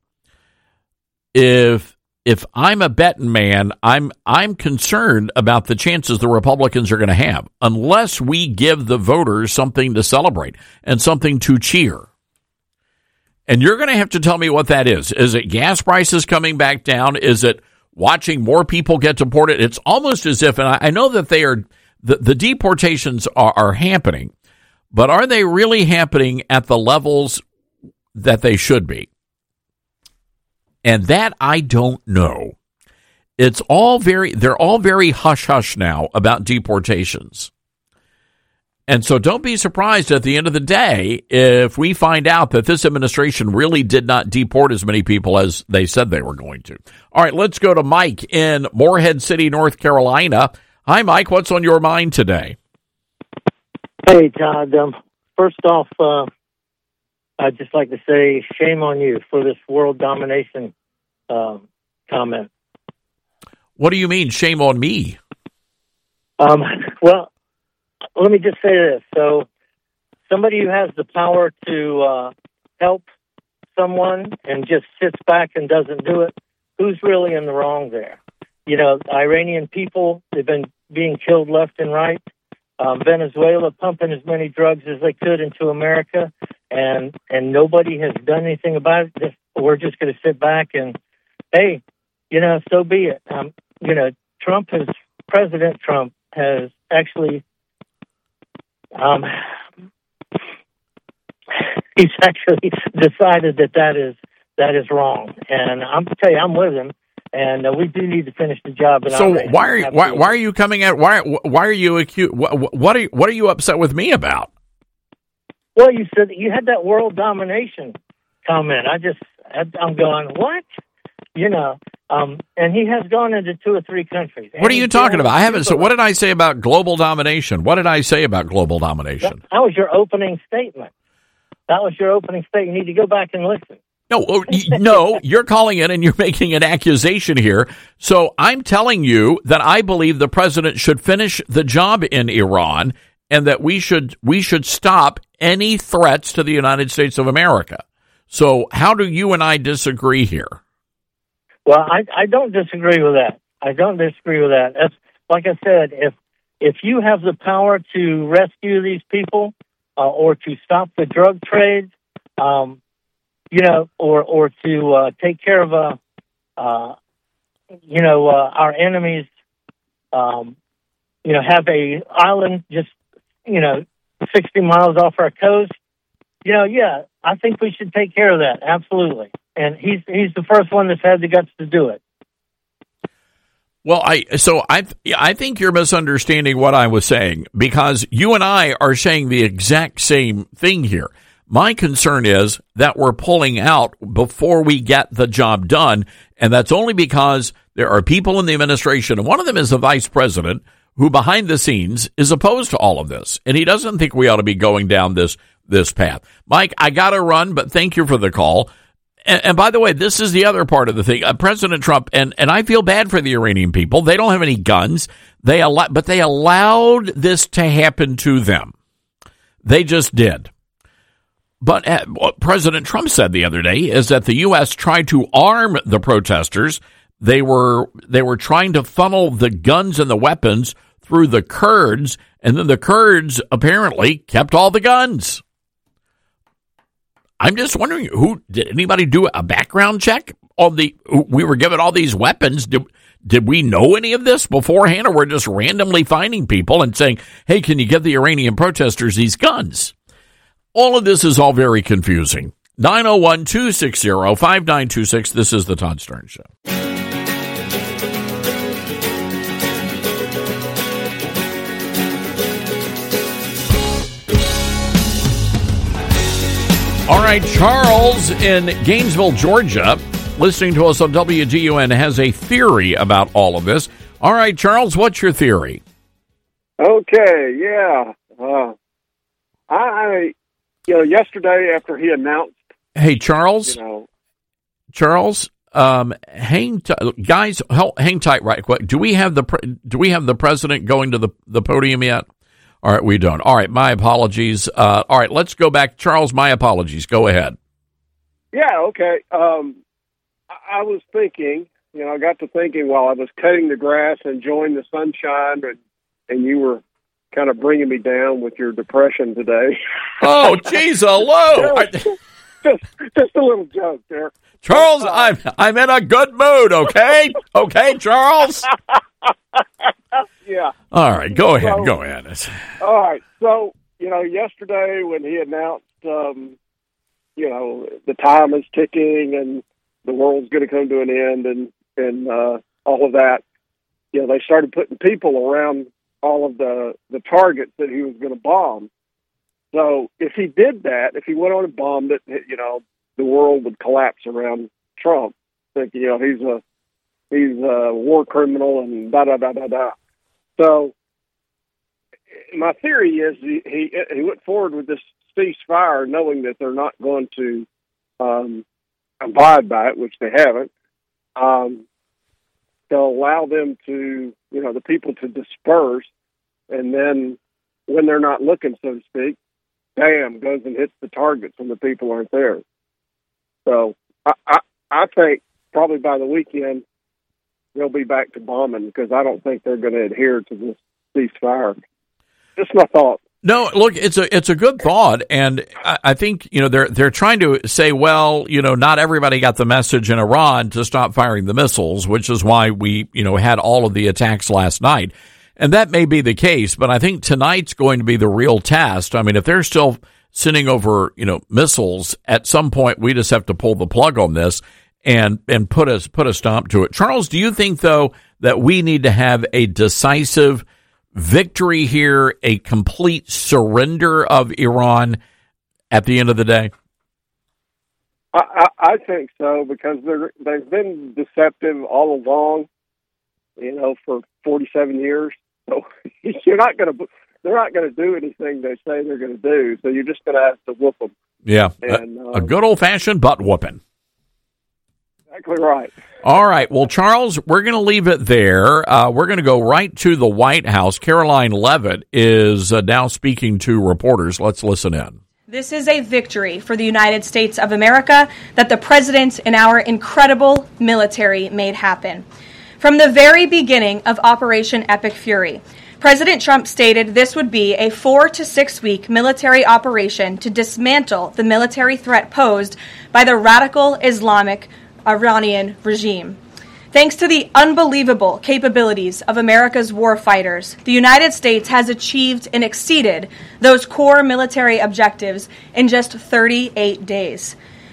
If I'm a betting man, I'm concerned about the chances the Republicans are going to have unless we give the voters something to celebrate and something to cheer. And you're going to have to tell me what that is. Is it gas prices coming back down? Is it watching more people get deported? It's almost as if, and I know that they are, the deportations are happening, but are they really happening at the levels that they should be? And that I don't know. They're all very hush-hush now about deportations. And so don't be surprised at the end of the day if we find out that this administration really did not deport as many people as they said they were going to. All right, let's go to Mike in Morehead City, North Carolina. Hi, Mike. What's on your mind today?
Hey, Todd. First off, I'd just like to say shame on you for this world domination comment.
What do you mean, shame on me?
Well, let me just say this. So somebody who has the power to help someone and just sits back and doesn't do it, who's really in the wrong there? You know, Iranian people, they've been being killed left and right. Venezuela pumping as many drugs as they could into America, and nobody has done anything about it. We're just going to sit back and, hey, you know, so be it. You know, President Trump has actually, he's actually decided that is wrong, and I'm to tell you, I'm with him. And we do need to finish the job.
So why are you coming at why are you accused? What are you upset with me about?
Well, you said that you had that world domination comment. I'm going, what? You know, and he has gone into 2 or 3 countries.
What are you talking about? I haven't. So what did I say about global domination? What did I say about global domination?
That was your opening statement. You need to go back and listen.
No, you're calling in and you're making an accusation here. So I'm telling you that I believe the president should finish the job in Iran and that we should stop any threats to the United States of America. So how do you and I disagree here?
Well, I don't disagree with that. That's, like I said, if you have the power to rescue these people or to stop the drug trade, you know, or to take care of, our enemies, you know, have a island just, you know, 60 miles off our coast. You know, yeah, I think we should take care of that. Absolutely. and he's the first one that's had the guts to do it.
Well, I think you're misunderstanding what I was saying, because you and I are saying the exact same thing here. My concern is that we're pulling out before we get the job done, and that's only because there are people in the administration, and one of them is the vice president, who behind the scenes is opposed to all of this, and he doesn't think we ought to be going down this path. Mike, I got to run, but thank you for the call. And by the way, this is the other part of the thing. President Trump, and I feel bad for the Iranian people. They don't have any guns. But they allowed this to happen to them. They just did. But what President Trump said the other day is that the U.S. tried to arm the protesters. They were trying to funnel the guns and the weapons through the Kurds, and then the Kurds apparently kept all the guns. I'm just wondering, did anybody do a background check on we were given all these weapons? Did we know any of this beforehand, or we're just randomly finding people and saying, hey, can you give the Iranian protesters these guns? All of this is all very confusing. 901-260-5926. This is the Todd Starnes Show. All right, Charles in Gainesville, Georgia, listening to us on WGUN, has a theory about all of this. All right, Charles, what's your theory?
Okay, yeah. Yesterday after he announced...
Hey, Charles? Charles, hang tight right quick. Do we have the president going to the podium yet? All right, we don't. All right, my apologies. All right, let's go back. Charles, my apologies. Go ahead.
Yeah, okay. I was thinking, I got to thinking while I was cutting the grass, enjoying the sunshine, and you were kind of bringing me down with your depression today.
Oh, geez, hello.
Just a little joke there.
Charles, I'm in a good mood, okay? Okay, Charles?
Yeah.
All right, go ahead.
All right. So, yesterday when he announced, the time is ticking and the world's going to come to an end and all of that, they started putting people around all of the targets that he was going to bomb. So if he did that, if he went on and bombed it, the world would collapse around Trump. Thinking, he's a war criminal and da-da-da-da-da. So my theory is he went forward with this ceasefire knowing that they're not going to abide by it, which they haven't. They'll allow them to, the people to disperse, and then when they're not looking, so to speak, bam, goes and hits the targets when the people aren't there. So I think probably by the weekend, they'll be back to bombing because I don't think they're going to adhere to this ceasefire. Just my thought.
No, look, it's a good thought, and I think they're trying to say, well, not everybody got the message in Iran to stop firing the missiles, which is why we had all of the attacks last night, and that may be the case. But I think tonight's going to be the real test. I mean, if they're still sending over missiles, at some point we just have to pull the plug on this and put a stop to it. Charles, do you think though that we need to have a decisive victory here, a complete surrender of Iran at the end of the day?
I think so, because they've been deceptive all along, for 47 years. So they're not going to do anything they say they're going to do. So you're just going to have to whoop them.
Yeah, and, a good old-fashioned butt whooping.
Exactly right.
All right. Well, Charles, we're going to leave it there. We're going to go right to the White House. Caroline Leavitt is now speaking to reporters. Let's listen in.
This is a victory for the United States of America that the president and our incredible military made happen. From the very beginning of Operation Epic Fury, President Trump stated this would be a 4 to 6 week military operation to dismantle the military threat posed by the radical Islamic Iranian regime. Thanks to the unbelievable capabilities of America's war fighters, the United States has achieved and exceeded those core military objectives in just 38 days.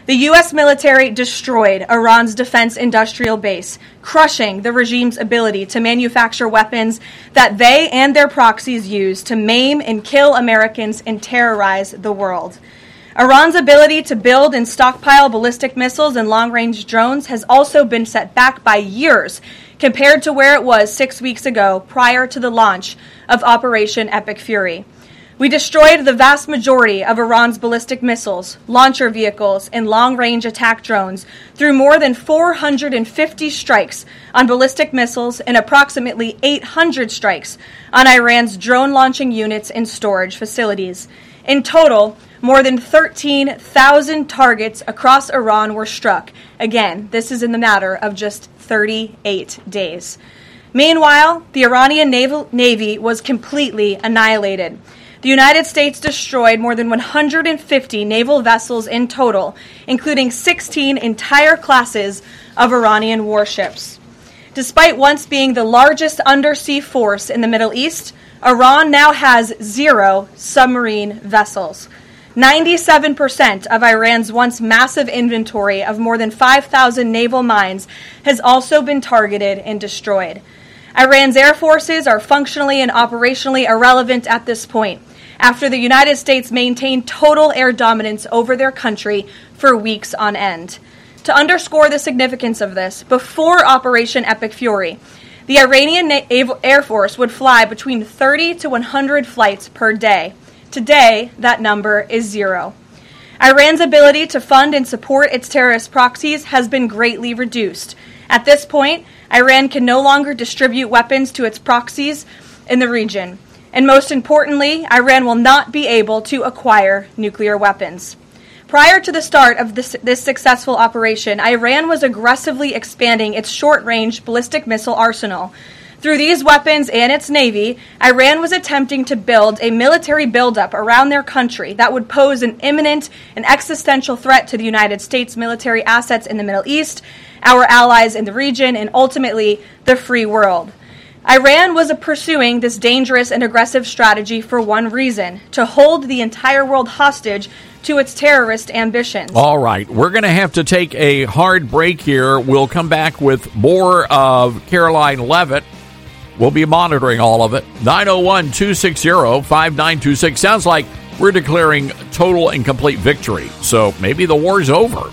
The U.S. military destroyed Iran's defense industrial base, crushing the regime's ability to manufacture weapons that they and their proxies use to maim and kill Americans and terrorize the world. Iran's ability to build and stockpile ballistic missiles and long-range drones has also been set back by years compared to where it was 6 weeks ago prior to the launch of Operation Epic Fury. We destroyed the vast majority of Iran's ballistic missiles, launcher vehicles, and long-range attack drones through more than 450 strikes on ballistic missiles and approximately 800 strikes on Iran's drone-launching units and storage facilities. In total, more than 13,000 targets across Iran were struck. Again, this is in the matter of just 38 days. Meanwhile, the Iranian Navy was completely annihilated. The United States destroyed more than 150 naval vessels in total, including 16 entire classes of Iranian warships. Despite once being the largest undersea force in the Middle East, Iran now has 0 submarine vessels. 97% of Iran's once massive inventory of more than 5,000 naval mines has also been targeted and destroyed. Iran's air forces are functionally and operationally irrelevant at this point, after the United States maintained total air dominance over their country for weeks on end. To underscore the significance of this, before Operation Epic Fury, the Iranian Air Force would fly between 30 to 100 flights per day. Today, that number is 0. Iran's ability to fund and support its terrorist proxies has been greatly reduced. At this point, Iran can no longer distribute weapons to its proxies in the region. And most importantly, Iran will not be able to acquire nuclear weapons. Prior to the start of this successful operation, Iran was aggressively expanding its short-range ballistic missile arsenal. Through these weapons and its navy, Iran was attempting to build a military buildup around their country that would pose an imminent and existential threat to the United States military assets in the Middle East, our allies in the region, and ultimately the free world. Iran was pursuing this dangerous and aggressive strategy for one reason: to hold the entire world hostage to its terrorist ambitions.
All right, we're going to have to take a hard break here. We'll come back with more of Karoline Leavitt. We'll be monitoring all of it. 901-260-5926. Sounds like we're declaring total and complete victory. So maybe the war's over.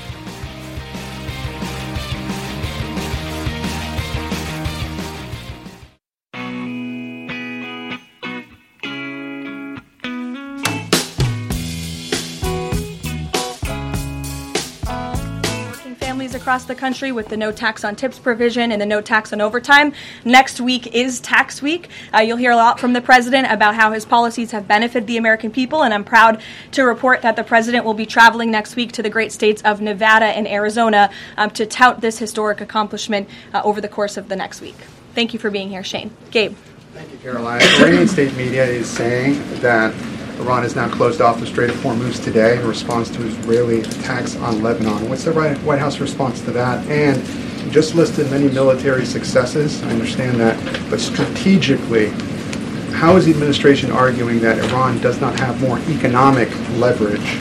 Across the country with the no tax on tips provision and the no tax on overtime. Next week is tax week. You'll hear a lot from the president about how his policies have benefited the American people, and I'm proud to report that the president will be traveling next week to the great states of Nevada and Arizona to tout this historic accomplishment over the course of the next week. Thank you for being here, Shane. Gabe.
Thank you, Caroline. Iranian state media is saying that Iran has now closed off the Strait of Hormuz today in response to Israeli attacks on Lebanon. What's the White House response to that? And you just listed many military successes. I understand that. But strategically, how is the administration arguing that Iran does not have more economic leverage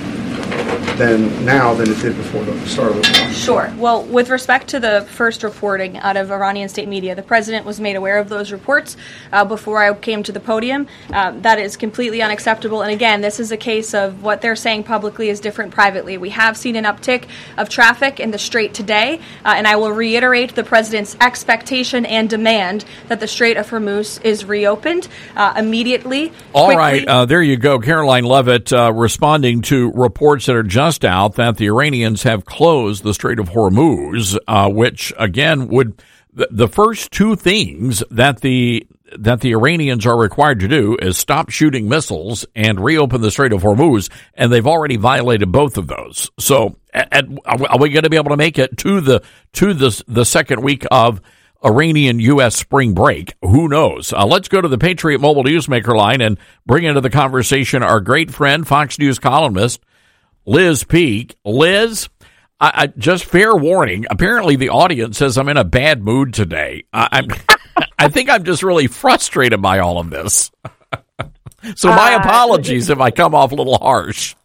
than it did before the start of the war?
Sure. Well, with respect to the first reporting out of Iranian state media, the president was made aware of those reports before I came to the podium. That is completely unacceptable. And again, this is a case of what they're saying publicly is different privately. We have seen an uptick of traffic in the Strait today, and I will reiterate the president's expectation and demand that the Strait of Hormuz is reopened immediately.
All right, there you go. Karoline Leavitt responding to reports that are just out that the Iranians have closed the Strait of Hormuz, which again would the first two things that the Iranians are required to do is stop shooting missiles and reopen the Strait of Hormuz, and they've already violated both of those. So, are we going to be able to make it to the second week of Iranian-U.S. spring break? Who knows? Let's go to the Patriot Mobile Newsmaker line and bring into the conversation our great friend, Fox News columnist Liz Peek. Liz, I just fair warning. Apparently, the audience says I'm in a bad mood today. I think I'm just really frustrated by all of this. So my apologies if I come off a little harsh.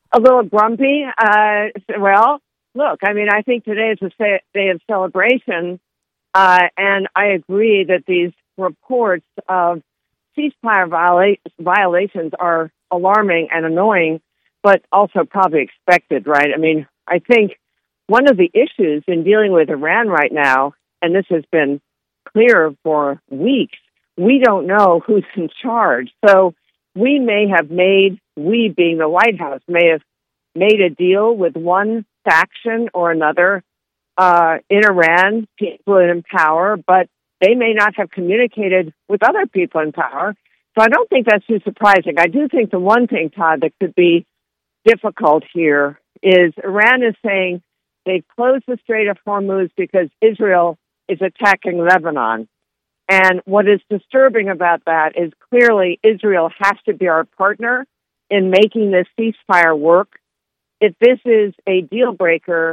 a little grumpy. Well, look, I mean, I think today is a day of celebration, and I agree that these reports of ceasefire violations are alarming and annoying, but also probably expected, right? I mean, I think one of the issues in dealing with Iran right now, and this has been clear for weeks, we don't know who's in charge. So we being the White House, may have made a deal with one faction or another in Iran, people in power, but they may not have communicated with other people in power. So I don't think that's too surprising. I do think the one thing, Todd, that could be difficult here is Iran is saying they've closed the Strait of Hormuz because Israel is attacking Lebanon. And what is disturbing about that is clearly Israel has to be our partner in making this ceasefire work. If this is a deal breaker,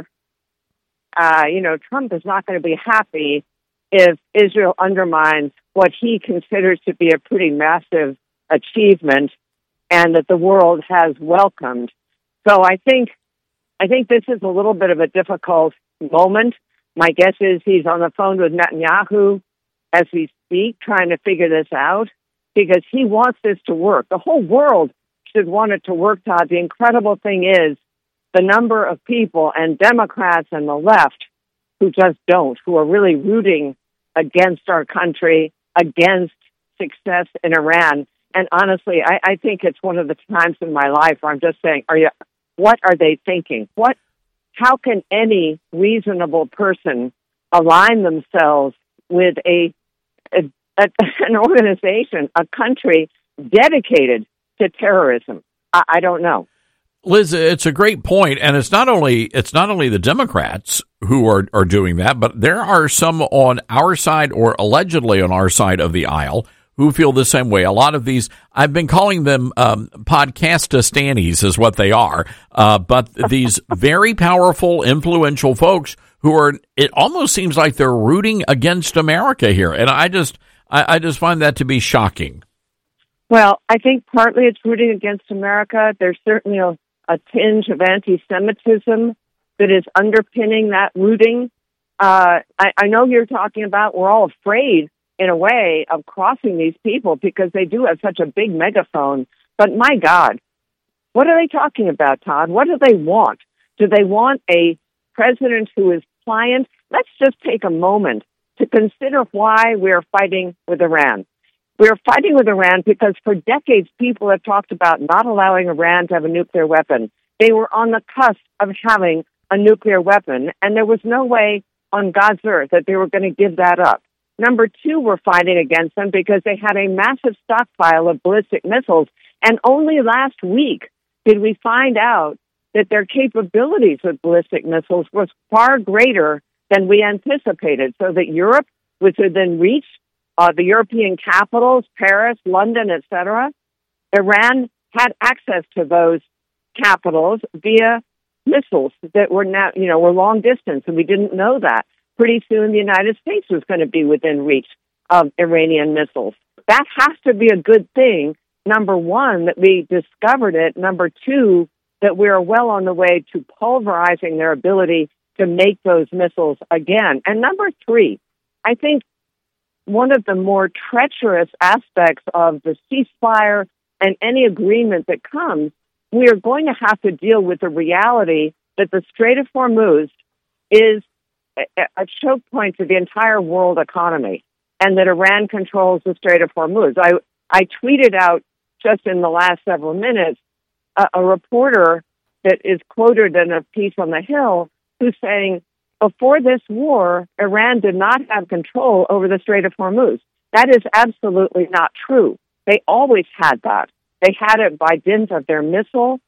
Trump is not going to be happy if Israel undermines what he considers to be a pretty massive achievement and that the world has welcomed. So I think this is a little bit of a difficult moment. My guess is he's on the phone with Netanyahu as we speak, trying to figure this out, because he wants this to work. The whole world should want it to work, Todd. The incredible thing is the number of people, and Democrats and the left, who just don't, who are really rooting against our country, against success in Iran. And honestly, I think it's one of the times in my life where I'm just saying, what are they thinking? How can any reasonable person align themselves with an organization, a country dedicated to terrorism? I don't know.
Liz, it's a great point, and it's not only the Democrats who are doing that, but there are some on our side, or allegedly on our side of the aisle, who feel the same way. A lot of these, I've been calling them podcastastanis is what they are, but these very powerful, influential folks who are, it almost seems like they're rooting against America here, and I just find that to be shocking.
Well, I think partly it's rooting against America. There's certainly a tinge of anti-Semitism that is underpinning that rooting. I know you're talking about, we're all afraid in a way of crossing these people because they do have such a big megaphone. But my God, what are they talking about, Todd? What do they want? Do they want a president who is pliant? Let's just take a moment to consider why we're fighting with Iran. We're fighting with Iran because for decades people have talked about not allowing Iran to have a nuclear weapon. They were on the cusp of having a nuclear weapon, and there was no way on God's earth that they were going to give that up. Number two, we're fighting against them because they had a massive stockpile of ballistic missiles, and only last week did we find out that their capabilities with ballistic missiles was far greater than we anticipated, so that Europe was within reach, the European capitals, Paris, London, etc. Iran had access to those capitals via missiles that were now, were long distance, and we didn't know that. Pretty soon the United States was going to be within reach of Iranian missiles. That has to be a good thing. Number one, that we discovered it. Number two, that we are well on the way to pulverizing their ability to make those missiles again. And number three, I think one of the more treacherous aspects of the ceasefire and any agreement that comes, we are going to have to deal with the reality that the Strait of Hormuz is a choke point to the entire world economy, and that Iran controls the Strait of Hormuz. I tweeted out just in the last several minutes a reporter that is quoted in a piece on the Hill who's saying, before this war, Iran did not have control over the Strait of Hormuz. That is absolutely not true. They always had that. They had it by dint of their missile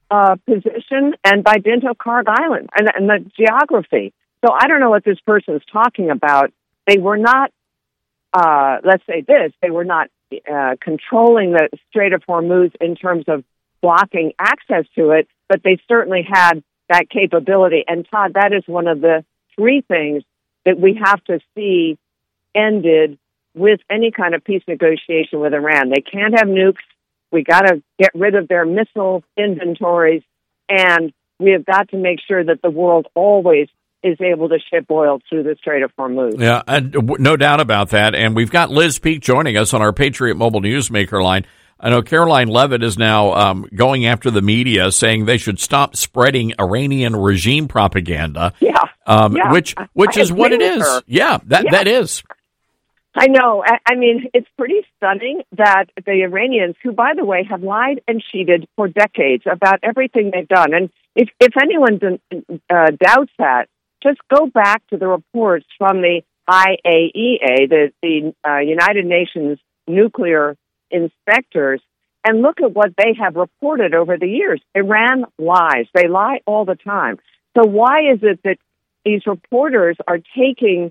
position and by dint of Karg Island and the geography. So I don't know what this person is talking about. They were not, let's say this, they were not controlling the Strait of Hormuz in terms of blocking access to it, but they certainly had that capability. And Todd, that is one of the three things that we have to see ended with any kind of peace negotiation with Iran. They can't have nukes. We got to get rid of their missile inventories, And we have got to make sure that the world always is able to ship oil through the Strait of Hormuz.
Yeah, no doubt about that. And we've got Liz Peek joining us on our Patriot Mobile Newsmaker line. I know Caroline Levitt is now going after the media, saying they should stop spreading Iranian regime propaganda.
Yeah,
which is what it is.
Her.
Yeah, that is.
I know. I mean, it's pretty stunning that the Iranians, who, by the way, have lied and cheated for decades about everything they've done, and if anyone doubts that, just go back to the reports from the IAEA, the United Nations nuclear inspectors, and look at what they have reported over the years. Iran lies. They lie all the time. So why is it that these reporters are taking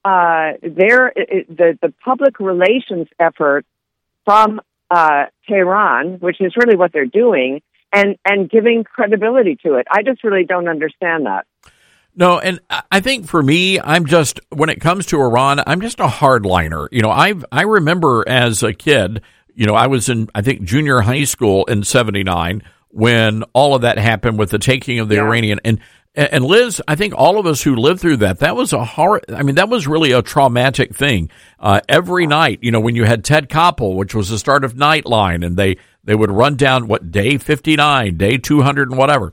the public relations effort from Tehran, which is really what they're doing, and giving credibility to it? I just really don't understand that.
No, and I think for me, when it comes to Iran, I'm just a hardliner. You know, I remember as a kid, you know, I was in, I think, junior high school in '79 when all of that happened with the taking of the Iranian. And Liz, I think all of us who lived through that was that was really a traumatic thing. Every night, you know, when you had Ted Koppel, which was the start of Nightline, and they would run down, day 59, day 200 and whatever.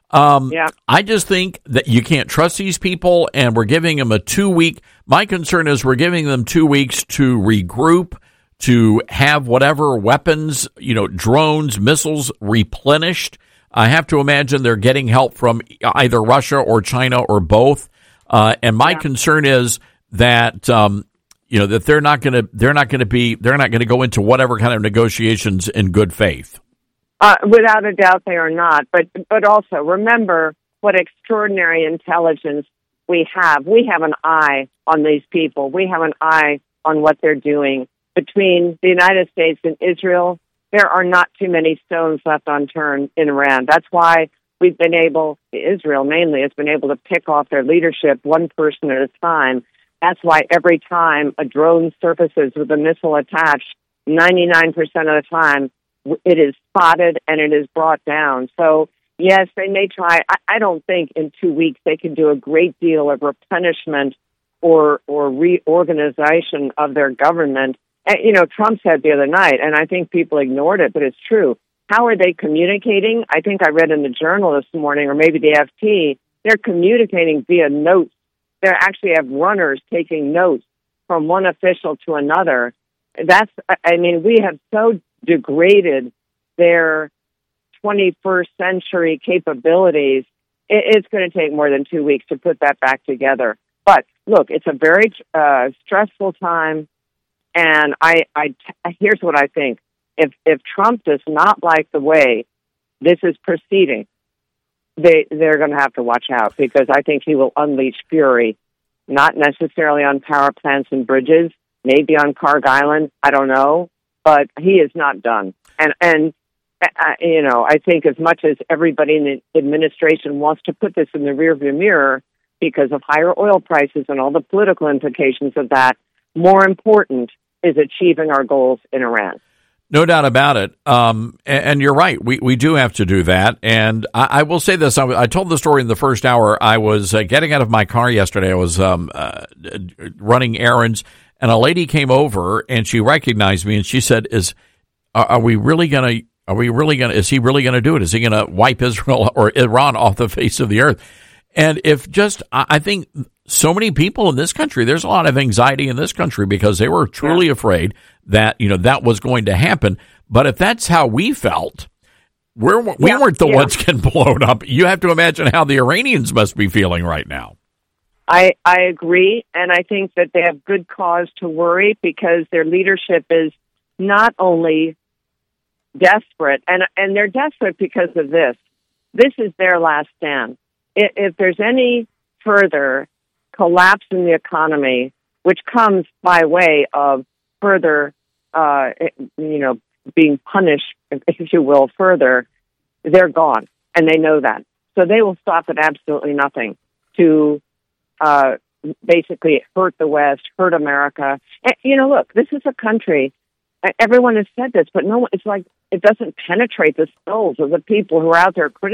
I just think that you can't trust these people, and we're giving them a 2-week. My concern is we're giving them 2 weeks to regroup, to have whatever weapons, you know, drones, missiles replenished. I have to imagine they're getting help from either Russia or China or both. And my concern is that you know, that they're not going to go into whatever kind of negotiations in good faith.
Without a doubt, they are not. But also remember what extraordinary intelligence we have. We have an eye on these people. We have an eye on what they're doing. Between the United States and Israel, there are not too many stones left unturned in Iran. That's why we've been able, Israel mainly, has been able to pick off their leadership one person at a time. That's why every time a drone surfaces with a missile attached, 99% of the time, it is spotted and it is brought down. So, yes, they may try. I don't think in 2 weeks they can do a great deal of replenishment or reorganization of their government. And, you know, Trump said the other night, and I think people ignored it, but it's true. How are they communicating? I think I read in the Journal this morning, or maybe the FT, they're communicating via notes. They actually have runners taking notes from one official to another. We have so degraded their 21st century capabilities. It's going to take more than 2 weeks to put that back together. But look, it's a very stressful time. And here's what I think. If Trump does not like the way this is proceeding, they're going to have to watch out, because I think he will unleash fury, not necessarily on power plants and bridges, maybe on Carg Island, I don't know, but he is not done. And you know, I think as much as everybody in the administration wants to put this in the rearview mirror because of higher oil prices and all the political implications of that, more important is achieving our goals in Iran.
No doubt about it. And you're right. We do have to do that. And I will say this. I told the story in the first hour. I was getting out of my car yesterday. I was running errands, and a lady came over, and she recognized me, and she said, is he really going to do it? Is he going to wipe Israel or Iran off the face of the earth? And I think so many people in this country, there's a lot of anxiety in this country because they were truly afraid that, you know, that was going to happen. But if that's how we felt, we weren't the ones getting blown up. You have to imagine how the Iranians must be feeling right now.
I agree. And I think that they have good cause to worry, because their leadership is not only desperate, and they're desperate because of this. This is their last stand. If there's any further collapse in the economy, which comes by way of further, being punished, if you will, further, they're gone, and they know that. So they will stop at absolutely nothing to basically hurt the West, hurt America. And, you know, look, this is a country, everyone has said this, but no, it's like it doesn't penetrate the souls of the people who are out there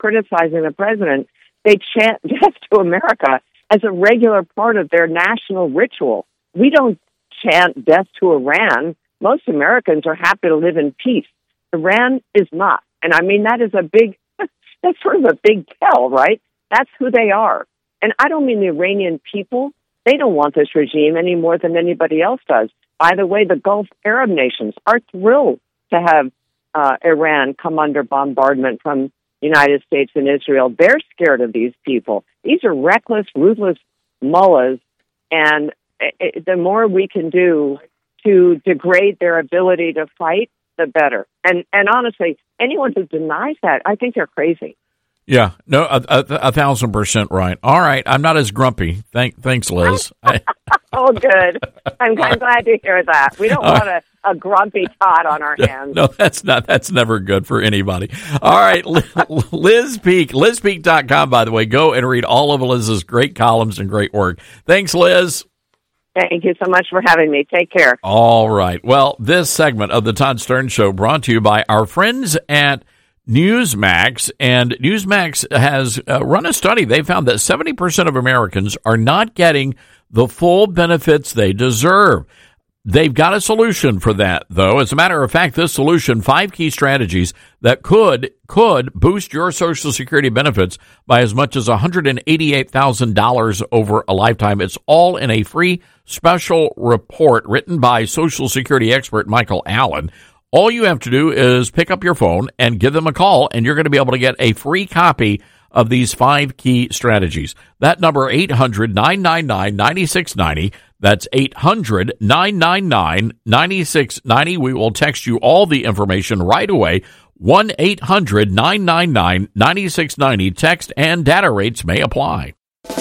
criticizing the president, they chant death to America as a regular part of their national ritual. We don't chant death to Iran. Most Americans are happy to live in peace. Iran is not. And I mean, that is that's sort of a big tell, right? That's who they are. And I don't mean the Iranian people. They don't want this regime any more than anybody else does. By the way, the Gulf Arab nations are thrilled to have Iran come under bombardment from the United States and Israel. They're scared of these people. These are reckless, ruthless mullahs, and the more we can do to degrade their ability to fight, the better. And honestly, anyone who denies that, I think they're crazy.
Yeah, no, 1,000% right. All right, I'm not as grumpy. Thanks, Liz.
Oh, good. I'm glad to hear that. We don't want a grumpy Todd on our hands.
No, that's never good for anybody. All right, Liz Peek, LizPeek.com, by the way. Go and read all of Liz's great columns and great work. Thanks, Liz.
Thank you so much for having me. Take care.
All right. Well, this segment of the Todd Stern Show brought to you by our friends at Newsmax, and Newsmax has run a study. They found that 70% of Americans are not getting the full benefits they deserve. They've got a solution for that, though. As a matter of fact, this solution, 5 key strategies that could boost your Social Security benefits by as much as $188,000 over a lifetime. It's all in a free special report written by Social Security expert Michael Allen. All you have to do is pick up your phone and give them a call, and you're going to be able to get a free copy of these 5 key strategies. That number, 800-999-9690. That's 800-999-9690. We will text you all the information right away. 1-800-999-9690. Text and data rates may apply.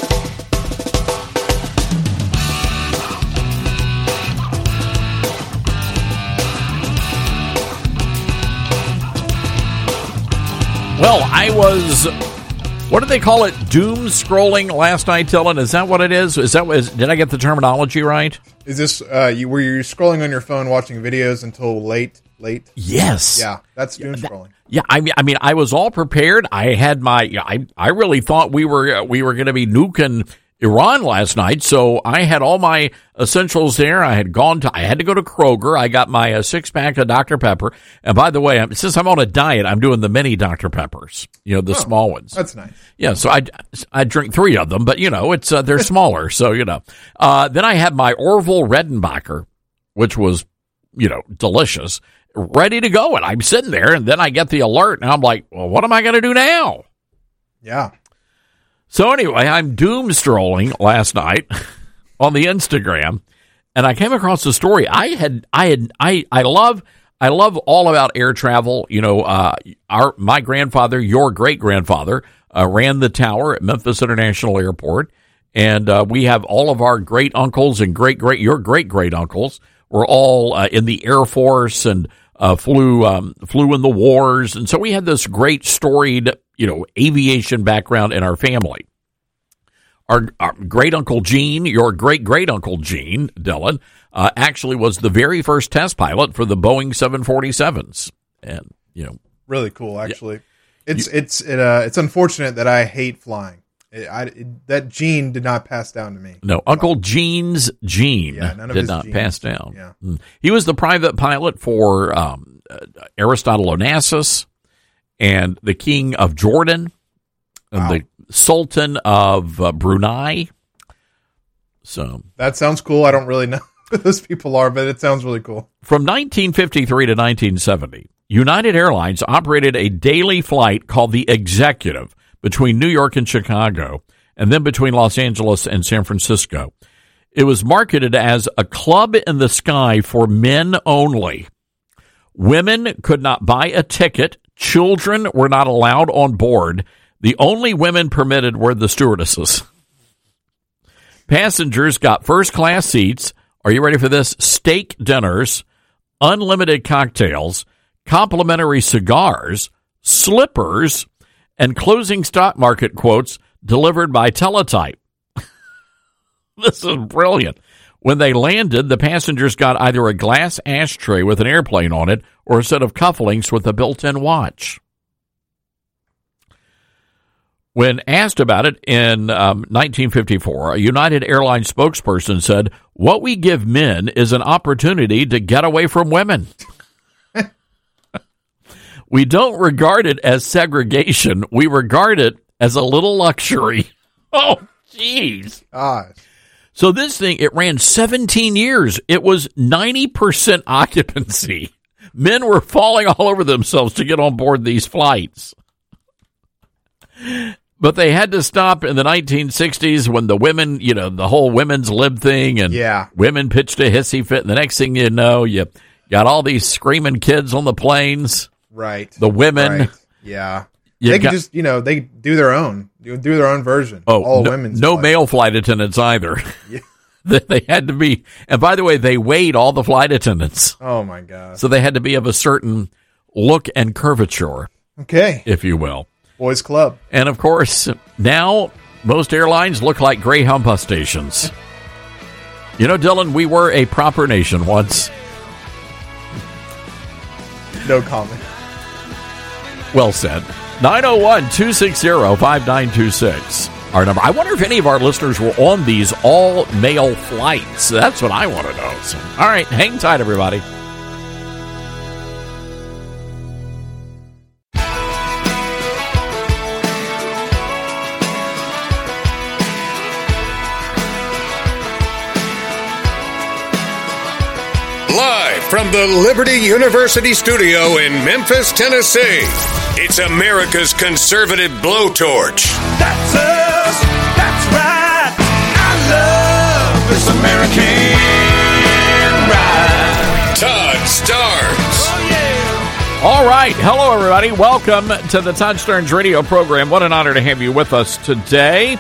Well, I was, what do they call it, doom scrolling last night, Dylan? Is that what it is? Did I get the terminology right?
Is this where you're scrolling on your phone watching videos until late?
Yes.
Yeah, that's doom scrolling.
Yeah, I mean, I was all prepared. I had I really thought we were going to be nuking Iran last night, so I had all my essentials there. I had to go to Kroger. I got my 6-pack of Dr. Pepper. And by the way, since I'm on a diet, I'm doing the mini Dr. Peppers, the small ones.
That's nice.
Yeah, so I drink 3 of them, but it's they're smaller, so Then I had my Orville Redenbacher, which was delicious, ready to go, and I'm sitting there, and then I get the alert, and I'm like, well, what am I going to do now?
Yeah.
So anyway, I'm doom strolling last night on the Instagram, and I came across a story. I love all about air travel. My grandfather, your great grandfather, ran the tower at Memphis International Airport, and we have all of our great uncles and your great great uncles were all in the Air Force and flew in the wars, and so we had this great storied aviation background in our family. Our great Uncle Gene, your great great Uncle Gene, Dylan, actually was the very first test pilot for the Boeing 747s, and
really cool. Actually, yeah. It's unfortunate that I hate flying. That gene did not pass down to me.
No, Uncle Gene's gene did not pass down.
Yeah.
He was the private pilot for Aristotle Onassis and the King of Jordan and the Sultan of Brunei. So
that sounds cool. I don't really know who those people are, but it sounds really cool.
From 1953 to 1970, United Airlines operated a daily flight called the Executive between New York and Chicago, and then between Los Angeles and San Francisco. It was marketed as a club in the sky for men only. Women could not buy a ticket. Children were not allowed on board. The only women permitted were the stewardesses. Passengers got first-class seats. Are you ready for this? Steak dinners, unlimited cocktails, complimentary cigars, slippers, and closing stock market quotes delivered by teletype. This is brilliant. When they landed, the passengers got either a glass ashtray with an airplane on it or a set of cufflinks with a built-in watch. When asked about it in 1954, a United Airlines spokesperson said, "What we give men is an opportunity to get away from women. We don't regard it as segregation. We regard it as a little luxury." Oh, jeez. So this thing, it ran 17 years. It was 90% occupancy. Men were falling all over themselves to get on board these flights. But they had to stop in the 1960s when the women, the whole women's lib thing, and women pitched a hissy fit. And the next thing you know, you got all these screaming kids on the planes.
Right.
The women.
Right. Yeah. They can just, they do their own. Do their own version.
Oh,
all women's.
No male flight attendants either.
Yeah.
They had to be. And by the way, they weighed all the flight attendants.
Oh, my God.
So they had to be of a certain look and curvature.
Okay.
If you will.
Boys Club.
And, of course, now most airlines look like Greyhound bus stations. Dylan, we were a proper nation once.
No comment.
Well said. 901-260-5926. Our number. I wonder if any of our listeners were on these all-male flights. That's what I want to know. So, all right, hang tight, everybody.
Live from the Liberty University studio in Memphis, Tennessee, it's America's conservative blowtorch.
That's us. That's right. I love this American ride.
Todd Starnes.
Oh, yeah.
All right. Hello, everybody. Welcome to the Todd Starnes radio program. What an honor to have you with us today.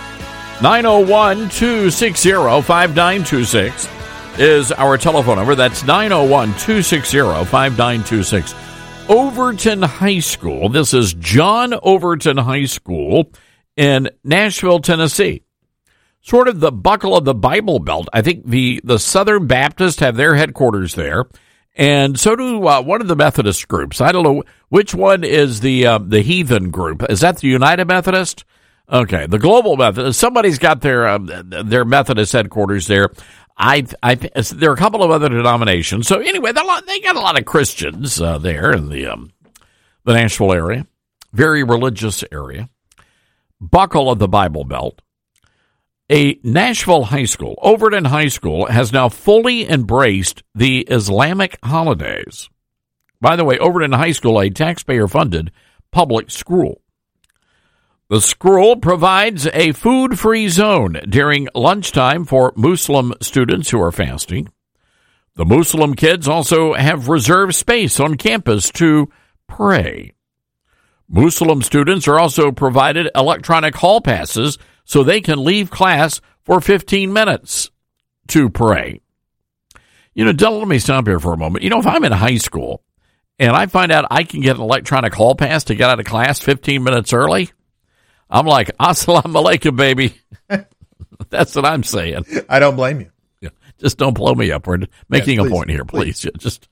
901-260-5926 is our telephone number. That's 901-260-5926. Overton High School. This is John Overton High School in Nashville, Tennessee. Sort of the buckle of the Bible Belt. I think the Southern Baptists have their headquarters there, and so do one of the Methodist groups. I don't know which one is the heathen group. Is that the United Methodist? Okay, the Global Methodist. Somebody's got their Methodist headquarters there. There are a couple of other denominations. So anyway, they got a lot of Christians there in the Nashville area, very religious area, buckle of the Bible Belt. A Nashville high school, Overton High School, has now fully embraced the Islamic holidays. By the way, Overton High School, a taxpayer-funded public school. The school provides a food-free zone during lunchtime for Muslim students who are fasting. The Muslim kids also have reserved space on campus to pray. Muslim students are also provided electronic hall passes so they can leave class for 15 minutes to pray. Dylan, let me stop here for a moment. If I'm in high school and I find out I can get an electronic hall pass to get out of class 15 minutes early, I'm like, assalamu alaikum, baby. That's what I'm saying.
I don't blame you.
Yeah, just don't blow me up. We're making a point here, please. Just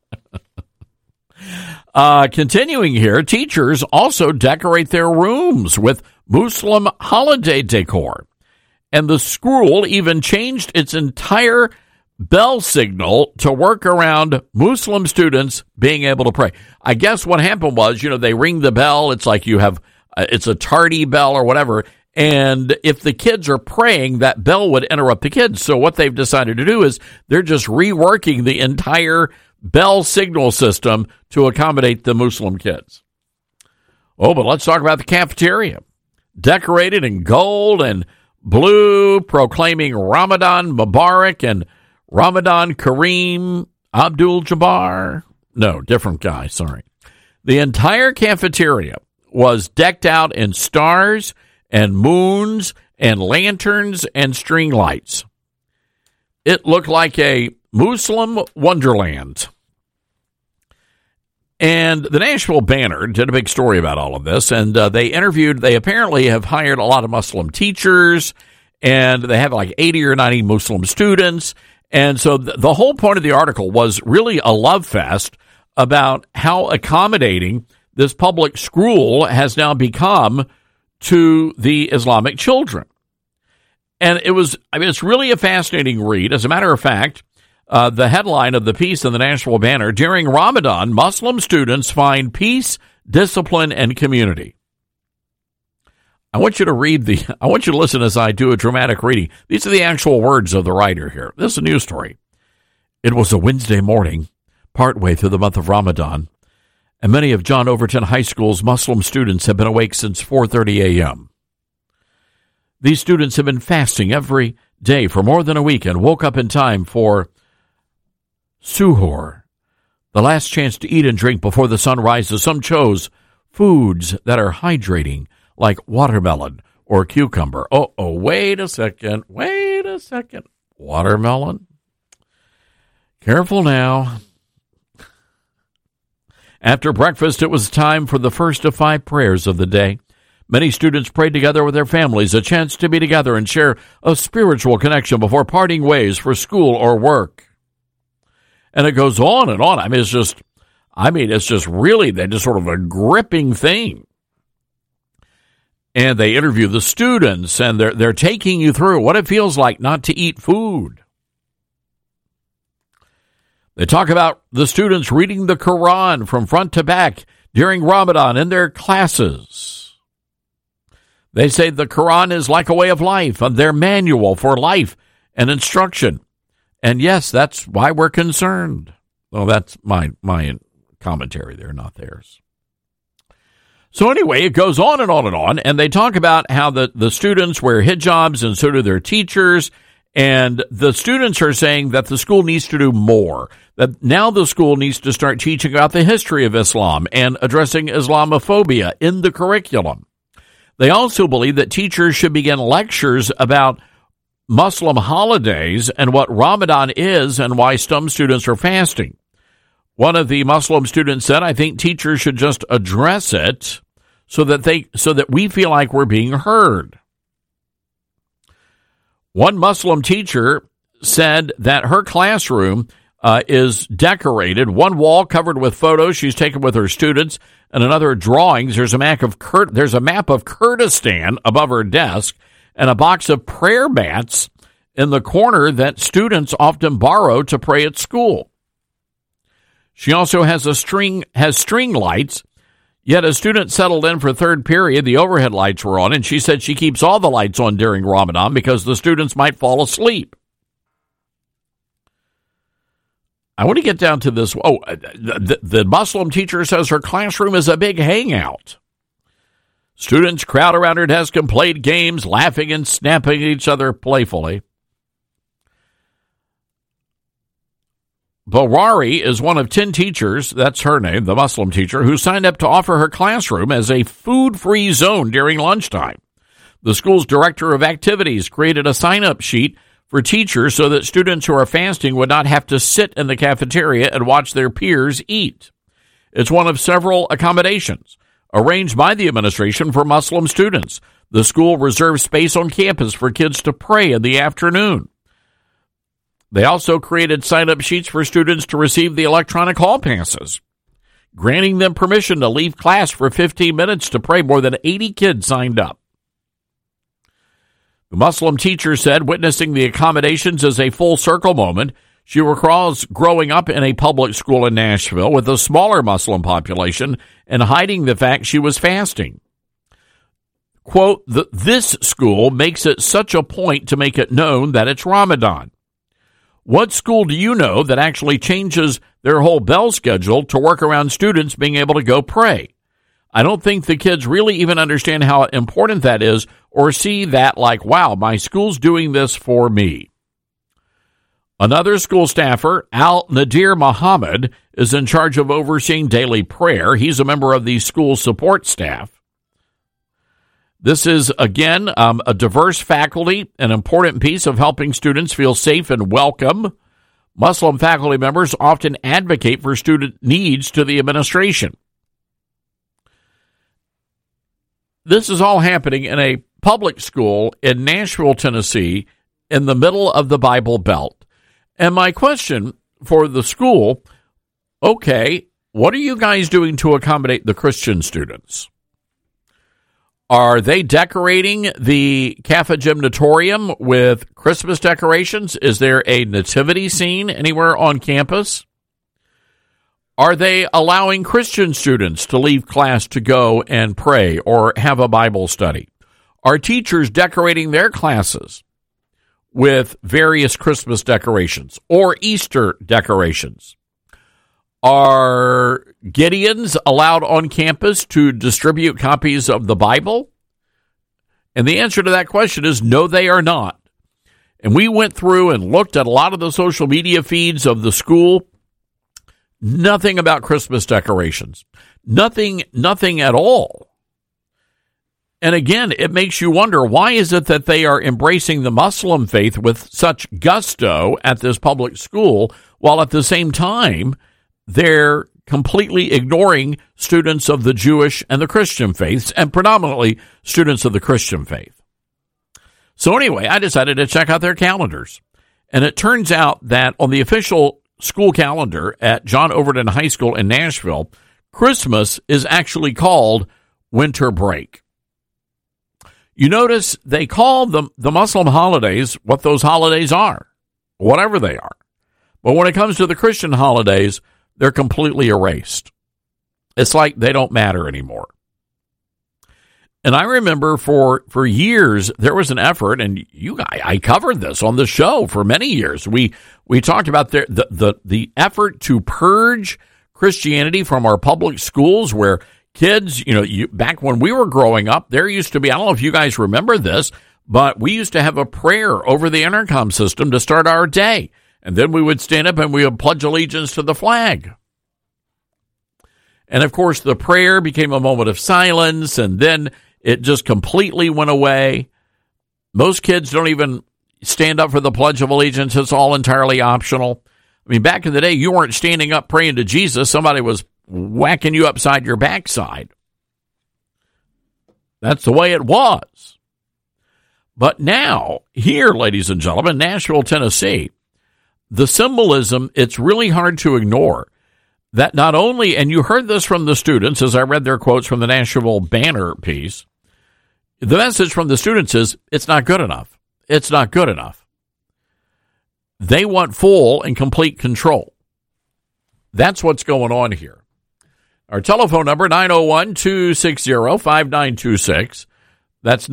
continuing here, teachers also decorate their rooms with Muslim holiday decor. And the school even changed its entire bell signal to work around Muslim students being able to pray. I guess what happened was, they ring the bell. It's like you have... it's a tardy bell or whatever, and if the kids are praying, that bell would interrupt the kids. So what they've decided to do is they're just reworking the entire bell signal system to accommodate the Muslim kids. Oh, but let's talk about the cafeteria. Decorated in gold and blue, proclaiming Ramadan Mubarak and Ramadan Kareem Abdul-Jabbar. No, different guy, sorry. The entire cafeteria was decked out in stars and moons and lanterns and string lights. It looked like a Muslim wonderland. And the Nashville Banner did a big story about all of this, and they apparently have hired a lot of Muslim teachers, and they have like 80 or 90 Muslim students. And so the whole point of the article was really a love fest about how accommodating this public school has now become to the Islamic children. And it's really a fascinating read. As a matter of fact, the headline of the piece in the national banner, during Ramadan, Muslim students find peace, discipline, and community. I want you to listen as I do a dramatic reading. These are the actual words of the writer here. This is a news story. It was a Wednesday morning, partway through the month of Ramadan, and many of John Overton High School's Muslim students have been awake since 4:30 a.m. These students have been fasting every day for more than a week and woke up in time for suhoor, the last chance to eat and drink before the sun rises. Some chose foods that are hydrating, like watermelon or cucumber. Wait a second. Watermelon? Careful now. After breakfast, it was time for the first of 5 prayers of the day. Many students prayed together with their families, a chance to be together and share a spiritual connection before parting ways for school or work. And it goes on and on. It's just really just sort of a gripping thing. And they interview the students, and they're taking you through what it feels like not to eat food. They talk about the students reading the Quran from front to back during Ramadan in their classes. They say the Quran is like a way of life, their manual for life and instruction. And yes, that's why we're concerned. Well, that's my commentary there, not theirs. So anyway, it goes on and on and on, and they talk about how the students wear hijabs, and so do their teachers, and the students are saying that the school needs to do more, that now the school needs to start teaching about the history of Islam and addressing Islamophobia in the curriculum. They also believe that teachers should begin lectures about Muslim holidays and what Ramadan is and why some students are fasting. One of the Muslim students said, "I think teachers should just address it so that we feel like we're being heard." One Muslim teacher said that her classroom is decorated, one wall covered with photos she's taken with her students, and another drawings. There's a map of Kurdistan above her desk, and a box of prayer mats in the corner that students often borrow to pray at school. She also has string lights. Yet a student settled in for third period, the overhead lights were on, and she said she keeps all the lights on during Ramadan because the students might fall asleep. I want to get down to this. The Muslim teacher says her classroom is a big hangout. Students crowd around her desk and played games, laughing and snapping at each other playfully. Bawari is one of 10 teachers, that's her name, the Muslim teacher, who signed up to offer her classroom as a food-free zone during lunchtime. The school's director of activities created a sign-up sheet for teachers so that students who are fasting would not have to sit in the cafeteria and watch their peers eat. It's one of several accommodations arranged by the administration for Muslim students. The school reserves space on campus for kids to pray in the afternoon. They also created sign-up sheets for students to receive the electronic hall passes, granting them permission to leave class for 15 minutes to pray. More than 80 kids signed up. The Muslim teacher said witnessing the accommodations is a full-circle moment. She recalls growing up in a public school in Nashville with a smaller Muslim population and hiding the fact she was fasting. Quote, this school makes it such a point to make it known that it's Ramadan. What school do you know that actually changes their whole bell schedule to work around students being able to go pray? I don't think the kids really even understand how important that is or see that like, wow, my school's doing this for me. Another school staffer, Al Nadir Muhammad, is in charge of overseeing daily prayer. He's a member of the school support staff. This is, again, a diverse faculty, an important piece of helping students feel safe and welcome. Muslim faculty members often advocate for student needs to the administration. This is all happening in a public school in Nashville, Tennessee, in the middle of the Bible Belt. And my question for the school, okay, what are you guys doing to accommodate the Christian students? Are they decorating the Catholic Gymnatorium with Christmas decorations? Is there a nativity scene anywhere on campus? Are they allowing Christian students to leave class to go and pray or have a Bible study? Are teachers decorating their classes with various Christmas decorations or Easter decorations? Are Gideons allowed on campus to distribute copies of the Bible? And the answer to that question is no, they are not. And we went through and looked at a lot of the social media feeds of the school. Nothing about Christmas decorations. Nothing at all. And again, it makes you wonder, why is it that they are embracing the Muslim faith with such gusto at this public school, while at the same time they're completely ignoring students of the Jewish and the Christian faiths, and predominantly students of the Christian faith? So anyway, I decided to check out their calendars. And it turns out that on the official school calendar at John Overton High School in Nashville, Christmas is actually called winter break. You notice they call the Muslim holidays what those holidays are, whatever they are. But when it comes to the Christian holidays, they're completely erased. It's like they don't matter anymore. And I remember for years, there was an effort, and I covered this on the show for many years. We talked about the effort to purge Christianity from our public schools, where kids, back when we were growing up, there used to be, I don't know if you guys remember this, but we used to have a prayer over the intercom system to start our day. And then we would stand up and we would pledge allegiance to the flag. And of course, the prayer became a moment of silence, and then it just completely went away. Most kids don't even stand up for the Pledge of Allegiance. It's all entirely optional. I mean, back in the day, you weren't standing up praying to Jesus. Somebody was whacking you upside your backside. That's the way it was. But now, here, ladies and gentlemen, Nashville, Tennessee, the symbolism, it's really hard to ignore. That not only, and you heard this from the students as I read their quotes from the Nashville Banner piece, the message from the students is, it's not good enough. It's not good enough. They want full and complete control. That's what's going on here. Our telephone number, 901-260-5926. That's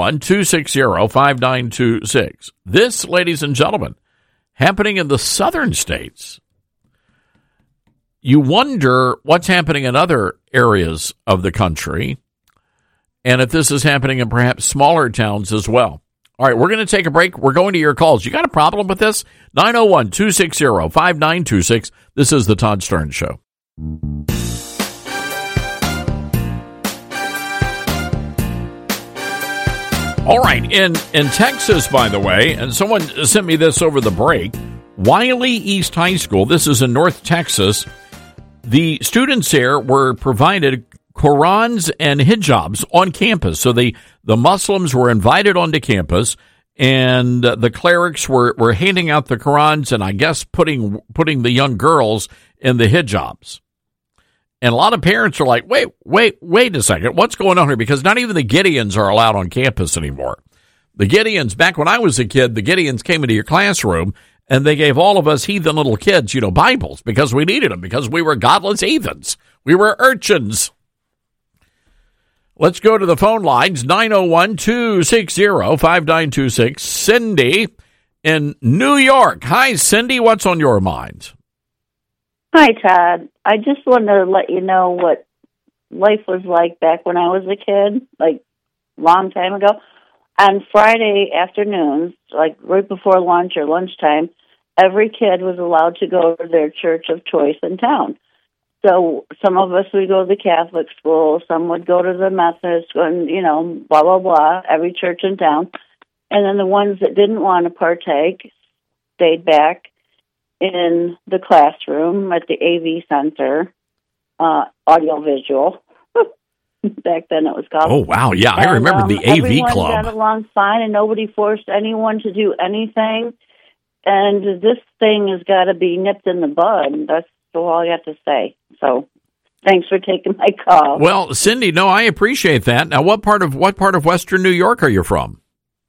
901-260-5926. This, ladies and gentlemen, happening in the southern states. You wonder what's happening in other areas of the country, and if this is happening in perhaps smaller towns as well. All right, we're going to take a break. We're going to your calls. You got a problem with this? 901-260-5926. This is the Todd Stern Show. All right, in Texas, by the way, and someone sent me this over the break, Wiley East High School, this is in North Texas, the students there were provided Qurans and hijabs on campus. So the Muslims were invited onto campus, and the clerics were handing out the Qurans and I guess putting the young girls in the hijabs. And a lot of parents are like, wait a second, what's going on here? Because not even the Gideons are allowed on campus anymore. The Gideons, back when I was a kid, the Gideons came into your classroom and they gave all of us heathen little kids, Bibles, because we needed them, because we were godless heathens. We were urchins. Let's go to the phone lines, 901-260-5926. Cindy in New York. Hi, Cindy. What's on your mind?
Hi, Todd. I just wanted to let you know what life was like back when I was a kid, like long time ago. On Friday afternoons, like right before lunch or lunchtime, every kid was allowed to go to their church of choice in town. So some of us would go to the Catholic school, some would go to the Methodist, and, blah, blah, blah, every church in town. And then the ones that didn't want to partake stayed back in the classroom at the AV Center, audiovisual. Back then it was called.
Oh, wow. Yeah, I remember the AV
everyone
Club.
Everyone got along fine, and nobody forced anyone to do anything. And this thing has got to be nipped in the bud. That's all I have to say. So Thanks for taking my call.
Well, Cindy, no, I appreciate that. Now, what part of Western New York are you from?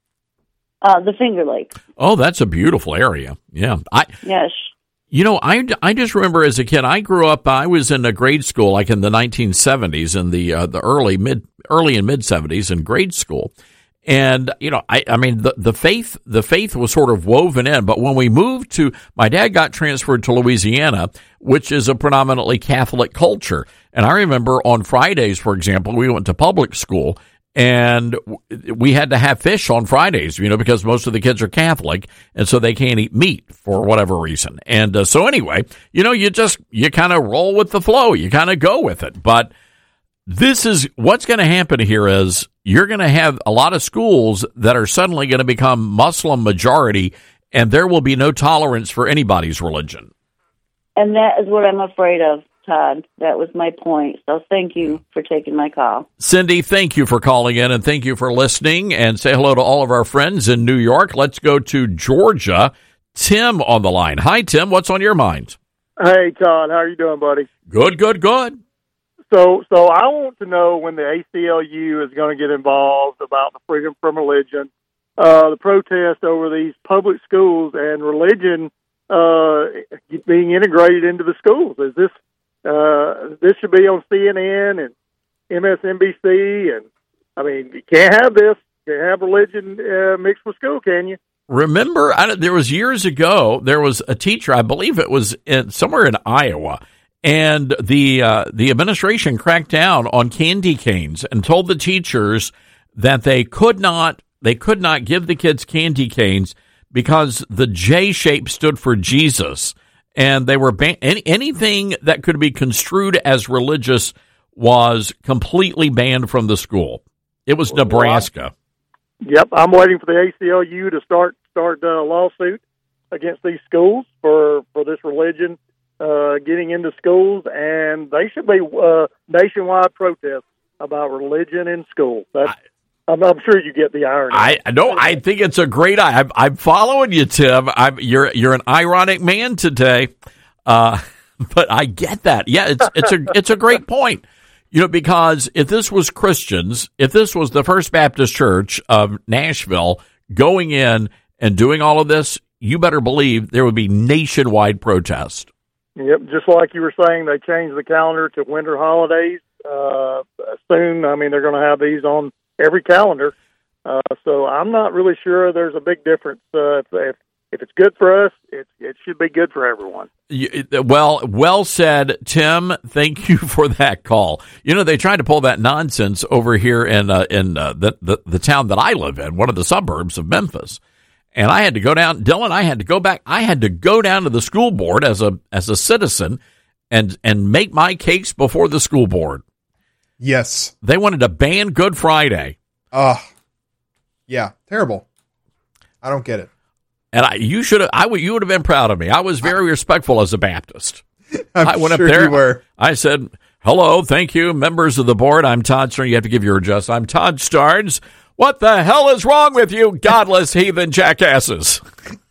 The Finger Lakes.
Oh, that's a beautiful area. Yeah.
Yes.
You know, I just remember as a kid, I grew up, I was in a grade school like in the 1970s, in the early and mid 70s in grade school. And, you know, I mean, the faith was sort of woven in. But when we moved my dad got transferred to Louisiana, which is a predominantly Catholic culture. And I remember on Fridays, for example, we went to public school and we had to have fish on Fridays, you know, because most of the kids are Catholic and so they can't eat meat for whatever reason. And so anyway, you know, you kind of roll with the flow. You kind of go with it. But this is what's going to happen here is you're going to have a lot of schools that are suddenly going to become Muslim majority, and there will be no tolerance for anybody's religion.
And that is what I'm afraid of, Todd. That was my point. So thank you for taking my call.
Cindy, thank you for calling in, and thank you for listening, and say hello to all of our friends in New York. Let's go to Georgia. Tim on the line. Hi, Tim. What's on your mind?
Hey, Todd. How are you doing, buddy?
Good, good, good.
So I want to know when the ACLU is going to get involved about the freedom from religion, the protest over these public schools and religion being integrated into the schools. Is this should be on CNN and MSNBC? And I mean, you can't have this. You can't have religion mixed with school, can you?
Remember, there was years ago, there was a teacher, I believe it was somewhere in Iowa, and the administration cracked down on candy canes and told the teachers that they could not give the kids candy canes because the J shape stood for Jesus, and they were anything that could be construed as religious was completely banned from the school. It was Nebraska.
Yep, I'm waiting for the ACLU to start a lawsuit against these schools for this religion getting into schools, and they should be nationwide protests about religion in schools. I'm sure you get the irony.
I think it's a great. I'm following you, Tim. You're an ironic man today, but I get that. Yeah, it's a great point. You know, because if this was Christians, if this was the First Baptist Church of Nashville going in and doing all of this, you better believe there would be nationwide protest.
Yep, just like you were saying, they changed the calendar to winter holidays soon. I mean, they're going to have these on every calendar. So I'm not really sure there's a big difference. If it's good for us, it should be good for everyone.
Well said, Tim. Thank you for that call. You know, they tried to pull that nonsense over here in the town that I live in, one of the suburbs of Memphis. And I had to go down, Dylan, I had to go back. I had to go down to the school board as a citizen and make my case before the school board.
Yes.
They wanted to ban Good Friday.
Yeah, terrible. I don't get it.
And you would have been proud of me. I was very respectful as a Baptist.
I went sure up there. You were.
I said, "Hello, thank you, members of the board. I'm Todd Starnes." You have to give your address. I'm Todd Starnes. What the hell is wrong with you, godless heathen jackasses?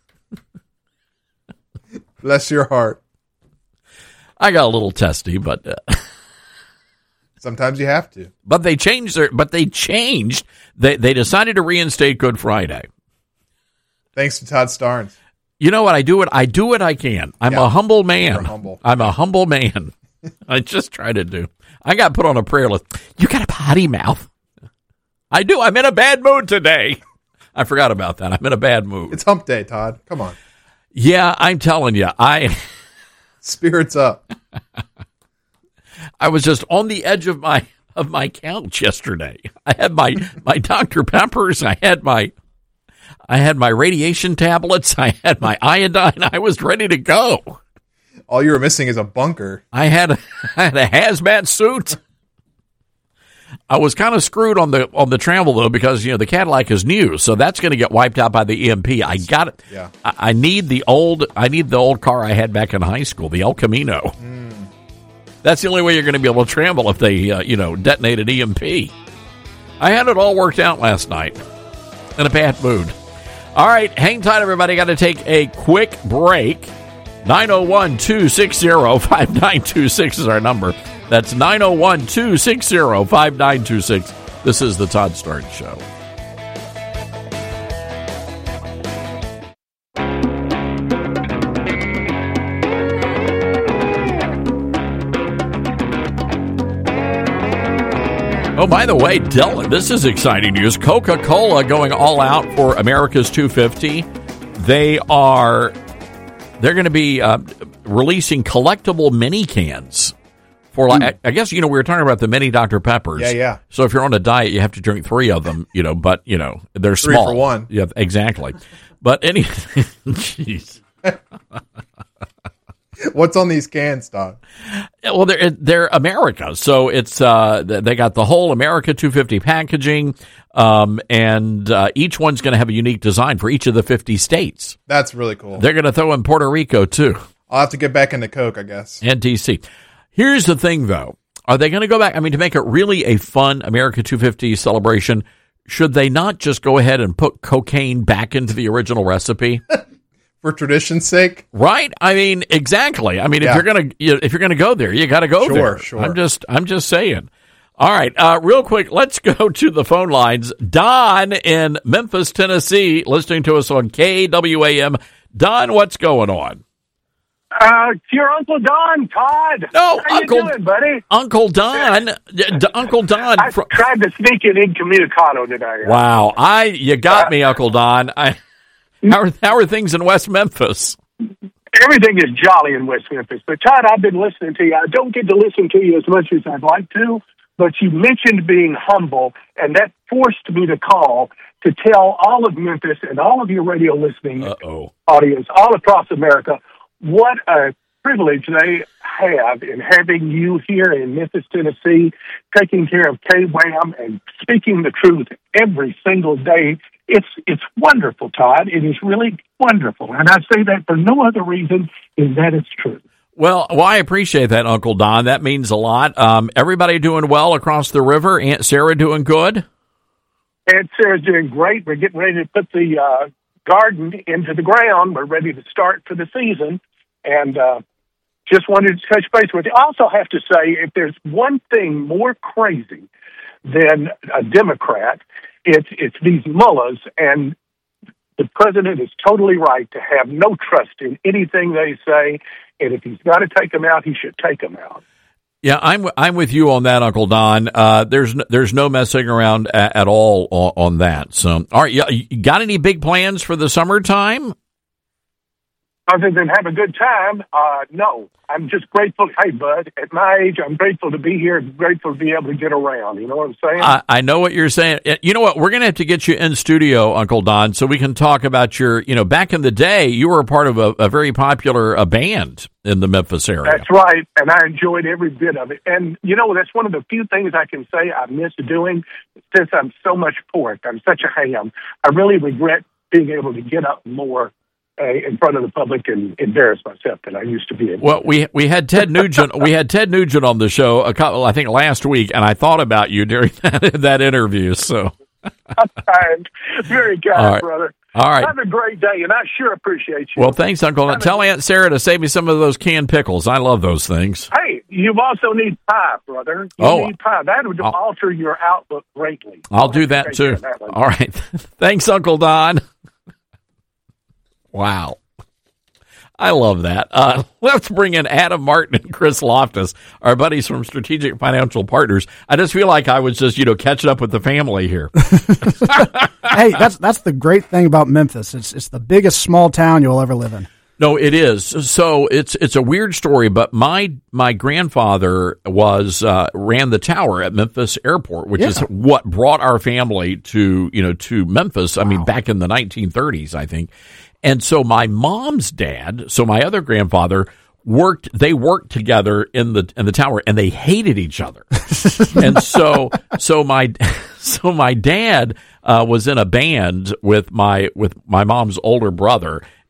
Bless your heart.
I got a little testy, but
sometimes you have to.
But they changed. They decided to reinstate Good Friday.
Thanks to Todd Starnes.
You know what? I do what I can. I'm a humble man.
You're humble.
I'm a humble man. I just try to do. I got put on a prayer list. You got a potty mouth. I do. I'm in a bad mood today. I forgot about that. I'm in a bad mood.
It's hump day, Todd. Come on.
Yeah, I'm telling you.
Spirits up.
I was just on the edge of my couch yesterday. I had my Dr. Peppers. I had my radiation tablets. I had my iodine. I was ready to go.
All you were missing is a bunker.
I had a hazmat suit. I was kind of screwed on the travel though because the Cadillac is new, so that's going to get wiped out by the EMP. I got it.
Yeah.
I need the old car I had back in high school, the El Camino. That's the only way you're going to be able to travel if they detonate an EMP. I had it all worked out last night. In a bad mood. All right, hang tight, everybody. Got to take a quick break. 901-260-5926 is our number. That's 901-260-5926. This is the Todd Starnes Show. Oh, by the way, Dylan, this is exciting news. Coca-Cola going all out for America's 250. They're going to be releasing collectible mini cans for, like, I guess, we were talking about the mini Dr. Peppers.
Yeah.
So if you're on a diet, you have to drink 3 of them, but, they're small.
3 for 1.
Yeah, exactly. But jeez.
What's on these cans, Todd?
Well, they're America, so it's they got the whole America 250 packaging, and each one's going to have a unique design for each of the 50 states.
That's really cool.
They're going to throw in Puerto Rico too.
I'll have to get back into Coke, I guess.
And DC. Here's the thing, though: are they going to go back? I mean, to make it really a fun America 250 celebration, should they not just go ahead and put cocaine back into the original recipe?
For tradition's sake,
right? I mean, exactly. I mean, if you're gonna go there, you got to go there.
Sure.
I'm just saying. All right, real quick, let's go to the phone lines. Don in Memphis, Tennessee, listening to us on KWAM. Don, what's going on?
It's your Uncle Don, Todd.
No,
How you doing, buddy?
Uncle Don. Uncle Don.
I tried to sneak it incommunicado today.
Wow, you got me, Uncle Don. How are things in West Memphis?
Everything is jolly in West Memphis. But, Todd, I've been listening to you. I don't get to listen to you as much as I'd like to, but you mentioned being humble, and that forced me to call to tell all of Memphis and all of your radio listening audience all across America what a privilege they have in having you here in Memphis, Tennessee, taking care of KWAM and speaking the truth every single day. It's wonderful, Todd. It is really wonderful. And I say that for no other reason than that it's true.
Well, I appreciate that, Uncle Don. That means a lot. Everybody doing well across the river? Aunt Sarah doing good?
Aunt Sarah's doing great. We're getting ready to put the garden into the ground. We're ready to start for the season. And just wanted to touch base with you. I also have to say, if there's one thing more crazy than a Democrat, it's these mullahs, and the president is totally right to have no trust in anything they say, and if he's got to take them out, he should take them out.
Yeah, I'm with you on that, Uncle Don. There's no messing around at all on that. So, all right, you got any big plans for the summertime?
Other than have a good time, no. I'm just grateful. Hey, bud, at my age, I'm grateful to be here, grateful to be able to get around. You know what I'm saying?
I know what you're saying. You know what? We're going to have to get you in studio, Uncle Don, so we can talk about your, back in the day, you were a part of a very popular band in the Memphis area.
That's right, and I enjoyed every bit of it. And, that's one of the few things I can say I miss doing since I'm so much pork. I'm such a ham. I really regret being able to get up more in front of the public and embarrass myself than I used to be able.
Well, we had Ted Nugent. We had Ted Nugent on the show I think last week, and I thought about you during that interview. So,
very kind, brother.
All right,
have a great day, and I sure appreciate you.
Well, thanks, Uncle. Tell Aunt Sarah to save me some of those canned pickles. I love those things.
Hey, you also need pie, brother. You need pie. That would alter your outlook greatly.
I'll do that too. All right, thanks, Uncle Don. Wow. I love that. Let's bring in Adam Martin and Chris Loftus, our buddies from Strategic Financial Partners. I just feel like I was just, catching up with the family here.
Hey, that's the great thing about Memphis. It's the biggest small town you'll ever live in.
No, it is. So it's a weird story, but my grandfather ran the tower at Memphis Airport, which is what brought our family to Memphis. I mean, back in the 1930s, I think. And so my mom's dad, so my other grandfather, worked together in the tower, and they hated each other. And so my dad was in a band with my mom's older brother.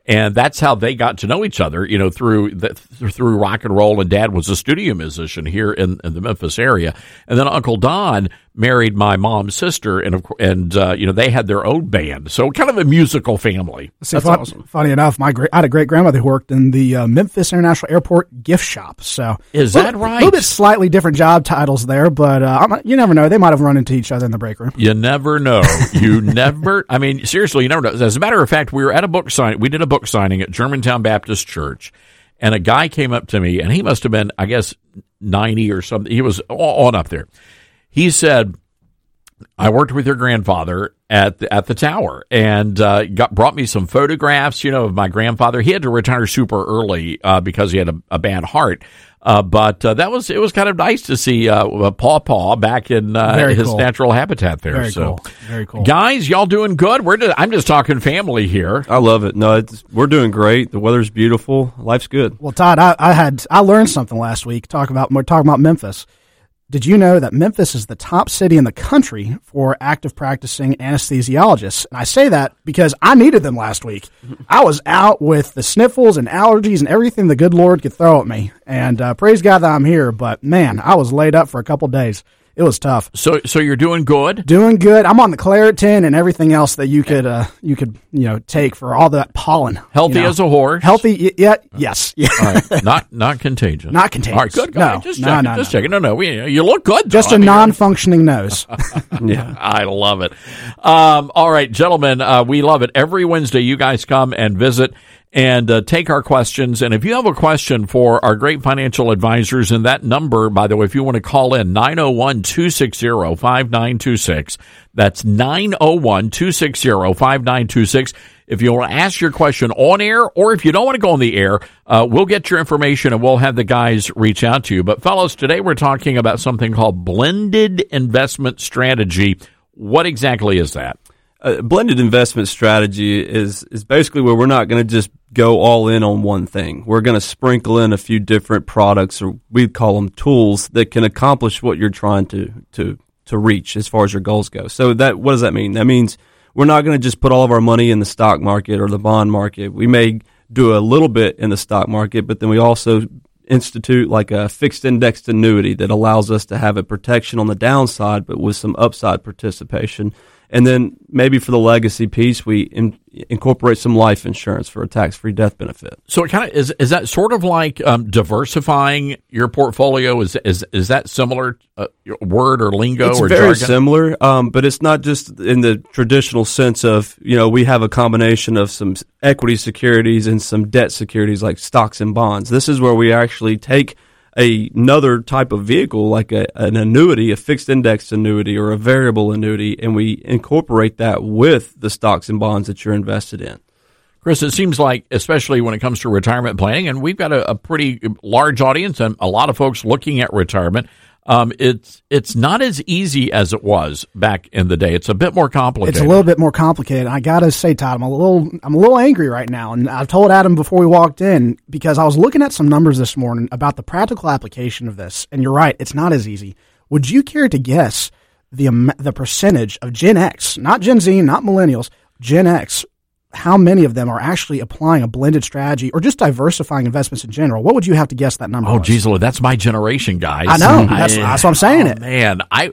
And that's how they got to know each other, through rock and roll. And Dad was a studio musician here in the Memphis area. And then Uncle Don married my mom's sister, and they had their own band. So kind of a musical family. That's awesome.
Funny enough, I had a great grandmother who worked in the Memphis International Airport gift shop. So
is that right?
A little bit slightly different job titles there, but you never know. They might have run into each other in the break room.
You never know. You never. I mean, seriously, you never know. As a matter of fact, we were at a book signing. We did a book signing at Germantown Baptist Church, and a guy came up to me, and he must have been, I guess, 90 or something. He was on up there. He said, I worked with your grandfather at the tower, and brought me some photographs, of my grandfather. He had to retire super early because he had a bad heart. But it was kind of nice to see Paw back in his natural habitat there.
Very cool. Very cool.
Guys, y'all doing good? I'm just talking family here.
I love it. No, we're doing great. The weather's beautiful. Life's good.
Well, Todd, I learned something last week talking about Memphis. Did you know that Memphis is the top city in the country for active practicing anesthesiologists? And I say that because I needed them last week. I was out with the sniffles and allergies and everything the good Lord could throw at me. And praise God that I'm here. But, man, I was laid up for a couple days. It was tough.
So you're doing good?
Doing good. I'm on the Claritin and everything else that you could take for all that pollen.
Healthy as a horse?
Healthy, yeah, yes. Yeah.
All right. Not contagious.
Not contagious.
All right, good.
No,
just checking. No. You look good.
Just a non-functioning nose.
Yeah, I love it. All right, gentlemen, we love it. Every Wednesday, you guys come and visit and take our questions. And if you have a question for our great financial advisors, and that number, by the way, if you want to call in, 901-260-5926. That's 901-260-5926. If you want to ask your question on air, or if you don't want to go on the air, we'll get your information and we'll have the guys reach out to you. But fellas, today we're talking about something called blended investment strategy. What exactly is that?
Blended investment strategy is basically where we're not going to just go all in on one thing. We're going to sprinkle in a few different products, or we call them tools, that can accomplish what you're trying to reach as far as your goals go. So what does that mean? That means we're not going to just put all of our money in the stock market or the bond market. We may do a little bit in the stock market, but then we also institute like a fixed indexed annuity that allows us to have a protection on the downside, but with some upside participation. And then maybe for the legacy piece, we incorporate some life insurance for a tax-free death benefit.
So it kind of is that sort of like diversifying your portfolio? Is that similar word or lingo
it's
or
very
jargon?
Similar, but it's not just in the traditional sense of, we have a combination of some equity securities and some debt securities like stocks and bonds. This is where we actually take another type of vehicle like an annuity, a fixed index annuity or a variable annuity, and we incorporate that with the stocks and bonds that you're invested in.
Chris, it seems like, especially when it comes to retirement planning, and we've got a pretty large audience and a lot of folks looking at retirement, it's not as easy as it was back in the day. It's a bit more complicated.
It's a little bit more complicated. I gotta say, Todd, I'm a little angry right now, and I told Adam before we walked in because I was looking at some numbers this morning about the practical application of this, and you're right, it's not as easy. Would you care to guess the percentage of Gen X, not Gen Z, not millennials, Gen X? How many of them are actually applying a blended strategy or just diversifying investments in general? What would you have to guess that number was?
Geez, that's my generation, guys.
I know. That's what I'm saying.
Man, I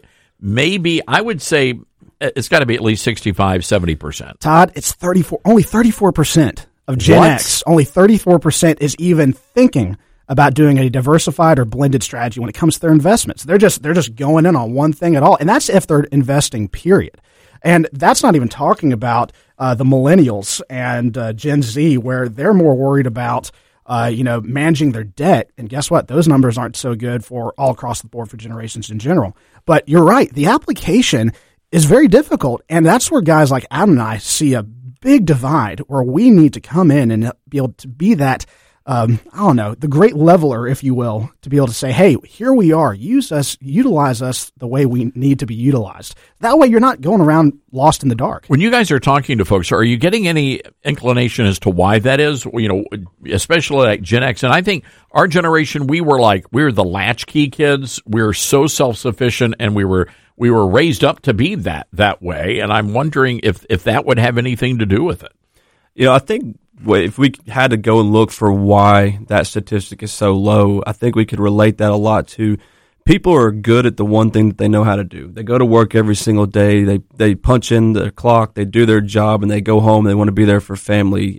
would say it's got to be at least 65, 70%.
Todd, it's 34. Only 34% of Gen X, only 34% is even thinking about doing a diversified or blended strategy when it comes to their investments. They're just going in on one thing at all, and that's if they're investing, period. And that's not even talking about the millennials and Gen Z, where they're more worried about managing their debt. And guess what? Those numbers aren't so good for all across the board for generations in general. But you're right. The application is very difficult. And that's where guys like Adam and I see a big divide where we need to come in and be able to be that, the great leveler, if you will, to be able to say, hey, here we are. Utilize us the way we need to be utilized. That way you're not going around lost in the dark.
When you guys are talking to folks, are you getting any inclination as to why that is? Especially like Gen X. And I think our generation, we were the latchkey kids. We were so self-sufficient, and we were raised up to be that way. And I'm wondering if that would have anything to do with it.
I think if we had to go and look for why that statistic is so low, I think we could relate that a lot to people are good at the one thing that they know how to do. They go to work every single day. They punch in their clock. They do their job, and they go home. They want to be there for family.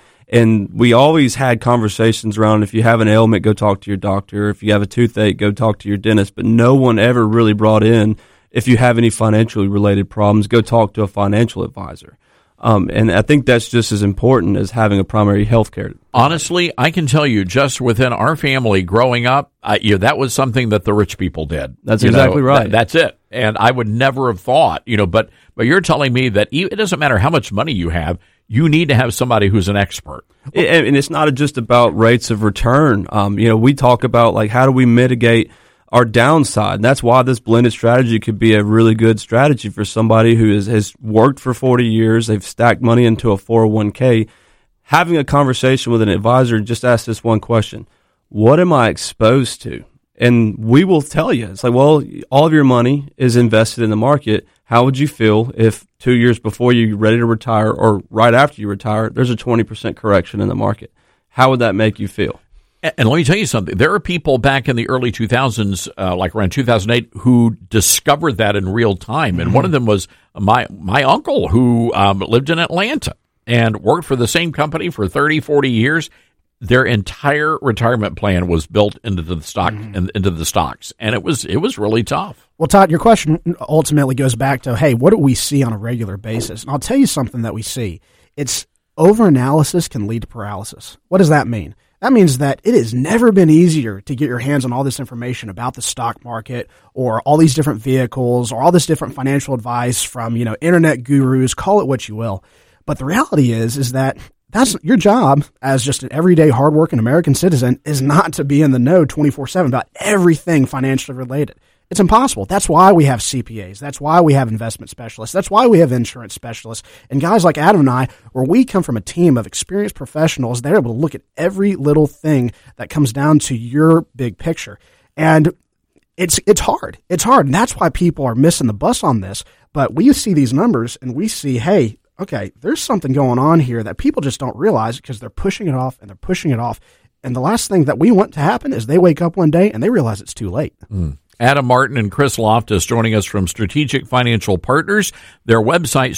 And we always had conversations around if you have an ailment, go talk to your doctor. If you have a toothache, go talk to your dentist. But no one ever really brought in, if you have any financially related problems, go talk to a financial advisor. And I think that's just as important as having a primary health care.
Honestly, I can tell you just within our family growing up, that was something that the rich people did.
That's exactly right.
That's it. And I would never have thought, but you're telling me that it doesn't matter how much money you have, you need to have somebody who's an expert.
And it's not just about rates of return. We talk about like how do we mitigate our downside. And that's why this blended strategy could be a really good strategy for somebody who has worked for 40 years. They've stacked money into a 401k. Having a conversation with an advisor, just ask this one question. What am I exposed to? And we will tell you. It's like, well, all of your money is invested in the market. How would you feel if 2 years before you're ready to retire or right after you retire, there's a 20% correction in the market? How would that make you feel?
And let me tell you something. There are people back in the early 2000s, like around 2008, who discovered that in real time. And one of them was my uncle who lived in Atlanta and worked for the same company for 30, 40 years. Their entire retirement plan was built into the stock into the stocks, and it was really tough.
Well, Todd, your question ultimately goes back to, hey, what do we see on a regular basis? And I'll tell you something that we see. It's overanalysis can lead to paralysis. What does that mean? That means that it has never been easier to get your hands on all this information about the stock market or all these different vehicles or all this different financial advice from, internet gurus, call it what you will. But the reality is that that's your job as just an everyday hardworking American citizen is not to be in the know 24/7 about everything financially related. It's impossible. That's why we have CPAs. That's why we have investment specialists. That's why we have insurance specialists. And guys like Adam and I, where we come from a team of experienced professionals, they're able to look at every little thing that comes down to your big picture. And it's hard. It's hard. And that's why people are missing the bus on this. But we see these numbers and we see, hey, okay, there's something going on here that people just don't realize because they're pushing it off and they're pushing it off. And the last thing that we want to happen is they wake up one day and they realize it's too late.
Adam Martin and Chris Loftus joining us from Strategic Financial Partners. Their website,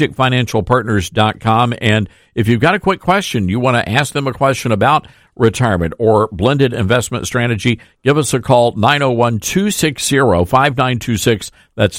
strategicfinancialpartners.com. And if you've got a quick question, you want to ask them a question about retirement or blended investment strategy, give us a call, 901-260-5926. That's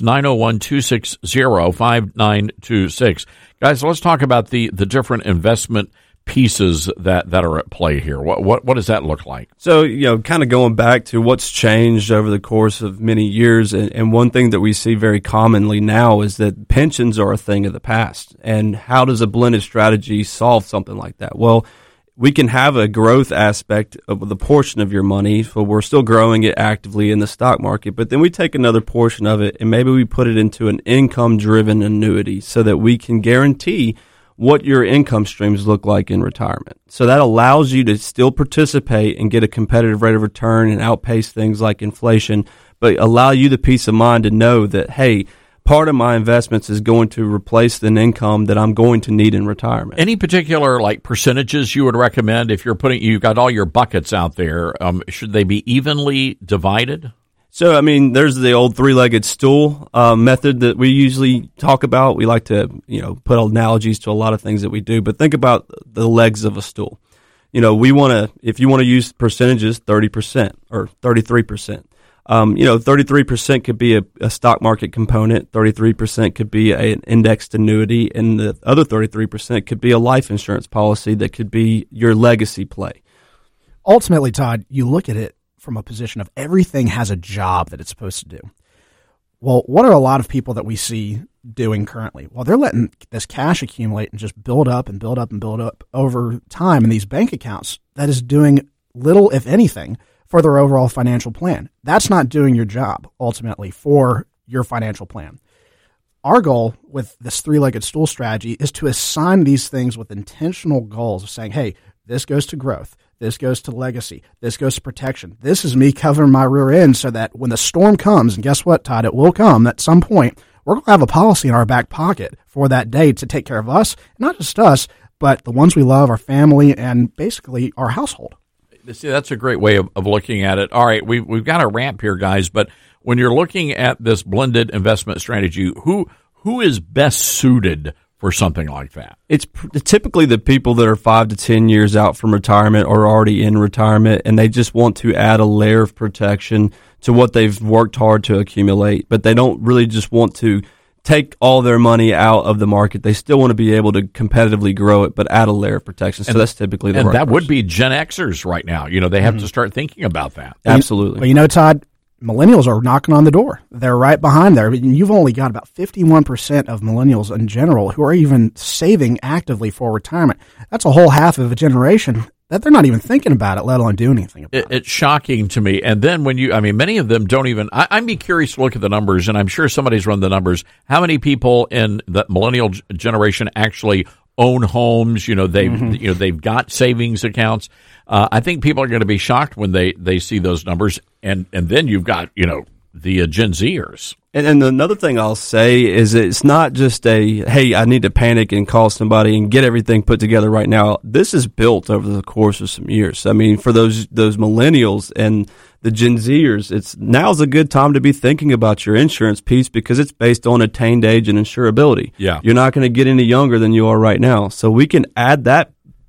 901-260-5926. Guys, let's talk about the different investment pieces that are at play here. What does that look like?
So, kind of going back to what's changed over the course of many years, and one thing that we see very commonly now is that pensions are a thing of the past. And how does a blended strategy solve something like that? Well, we can have a growth aspect of the portion of your money, so we're still growing it actively in the stock market, but then we take another portion of it and maybe we put it into an income-driven annuity so that we can guarantee what your income streams look like in retirement. So that allows you to still participate and get a competitive rate of return and outpace things like inflation, but allow you the peace of mind to know that, hey, part of my investments is going to replace an income that I'm going to need in retirement.
Any particular percentages you would recommend if you've got all your buckets out there? Should they be evenly divided?
So, there's the old three-legged stool method that we usually talk about. We like to, put analogies to a lot of things that we do, but think about the legs of a stool. If you want to use percentages, 30% or 33%. 33% could be a stock market component, 33% could be an indexed annuity, and the other 33% could be a life insurance policy that could be your legacy play.
Ultimately, Todd, you look at it from a position of everything has a job that it's supposed to do. Well, what are a lot of people that we see doing currently? Well, they're letting this cash accumulate and just build up and build up and build up over time in these bank accounts that is doing little, if anything, for their overall financial plan. That's not doing your job, ultimately, for your financial plan. Our goal with this three-legged stool strategy is to assign these things with intentional goals of saying, hey, this goes to growth. This goes to legacy. This goes to protection. This is me covering my rear end so that when the storm comes, and guess what, Todd, it will come at some point, we're going to have a policy in our back pocket for that day to take care of us, not just us, but the ones we love, our family, and basically our household.
See, that's a great way of looking at it. All right, we've got a ramp here, guys, but when you're looking at this blended investment strategy, who is best suited for something like that?
It's typically the people that are 5 to 10 years out from retirement or already in retirement, and they just want to add a layer of protection to what they've worked hard to accumulate, but they don't really just want to take all their money out of the market. They still want to be able to competitively grow it, but add a layer of protection. So that's typically the right
that
person.
would be Gen Xers right now. They have to start thinking about that.
Absolutely.
But Todd, millennials are knocking on the door. They're right behind there. You've only got about 51% of millennials in general who are even saving actively for retirement. That's a whole half of a generation that they're not even thinking about it, let alone doing anything about it.
It's shocking to me. And then many of them don't even, I'd be curious to look at the numbers, and I'm sure somebody's run the numbers. How many people in the millennial generation actually own homes? They've got savings accounts. I think people are going to be shocked when they see those numbers. And then you've got, the Gen Zers.
And another thing I'll say is it's not just hey, I need to panic and call somebody and get everything put together right now. This is built over the course of some years. I mean, for those millennials and the Gen Zers, now's a good time to be thinking about your insurance piece because it's based on attained age and insurability.
Yeah.
You're not going to get any younger than you are right now. So we can add that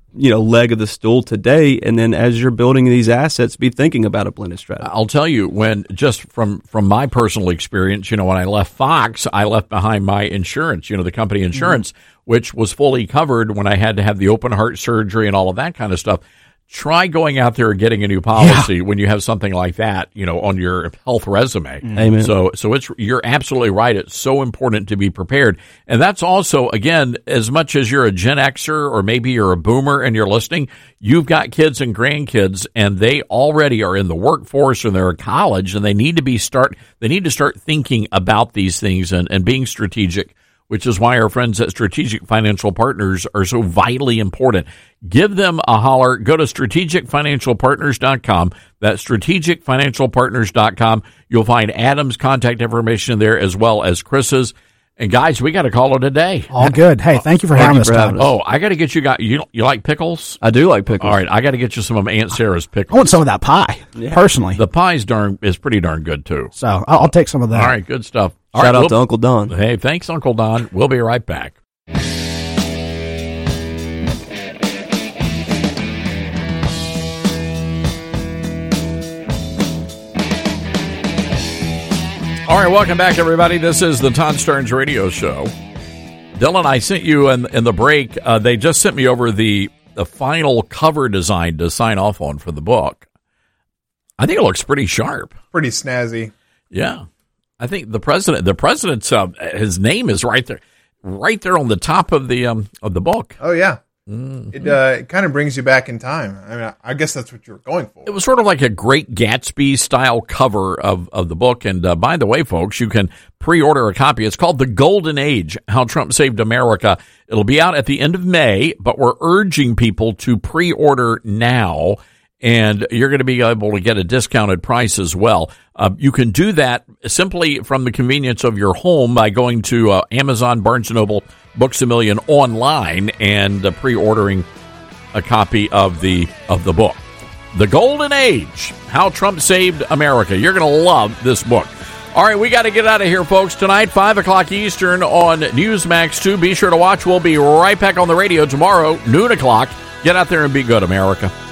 leg of the stool today, and then as you're building these assets, be thinking about a blended strategy.
I'll tell you, when just from my personal experience, when I left Fox, I left behind my insurance, the company insurance, which was fully covered when I had to have the open heart surgery and all of that kind of stuff. Try going out there and getting a new policy when you have something like that, on your health resume.
Amen.
So you're absolutely right. It's so important to be prepared. And that's also, again, as much as you're a Gen Xer or maybe you're a boomer and you're listening, you've got kids and grandkids and they already are in the workforce or they're in college and they need to start thinking about these things and being strategic, which is why our friends at Strategic Financial Partners are so vitally important. Give them a holler. Go to strategicfinancialpartners.com. That's strategicfinancialpartners.com. You'll find Adam's contact information there as well as Chris's. And guys, we got to call it a day.
All good. Hey, thank you for having us, Todd.
Oh, I got to get you guys. You like pickles?
I do like pickles.
All right, I got to get you some of Aunt Sarah's pickles.
I want some of that pie, personally.
The pie is pretty darn good too.
So I'll take some of that.
All right, good stuff.
Shout out to Uncle Don.
Hey, thanks, Uncle Don. We'll be right back. All right, welcome back, everybody. This is the Todd Starnes Radio Show. Dylan, I sent you in the break. They just sent me over the final cover design to sign off on for the book. I think it looks pretty sharp.
Pretty snazzy.
Yeah. I think the president's his name is right there on the top of the book.
Oh yeah.
Mm-hmm.
It kind of brings you back in time. I mean, I guess that's what you were going for.
It was sort of like a Great Gatsby style cover of the book. And by the way, folks, you can pre-order a copy. It's called The Golden Age: How Trump Saved America. It'll be out at the end of May, but we're urging people to pre-order now. And you're going to be able to get a discounted price as well. You can do that simply from the convenience of your home by going to Amazon, Barnes & Noble, Books A Million online and pre-ordering a copy of the book. The Golden Age: How Trump Saved America. You're going to love this book. All right, we got to get out of here, folks. Tonight, 5 o'clock Eastern on Newsmax 2. Be sure to watch. We'll be right back on the radio tomorrow, noon o'clock. Get out there and be good, America.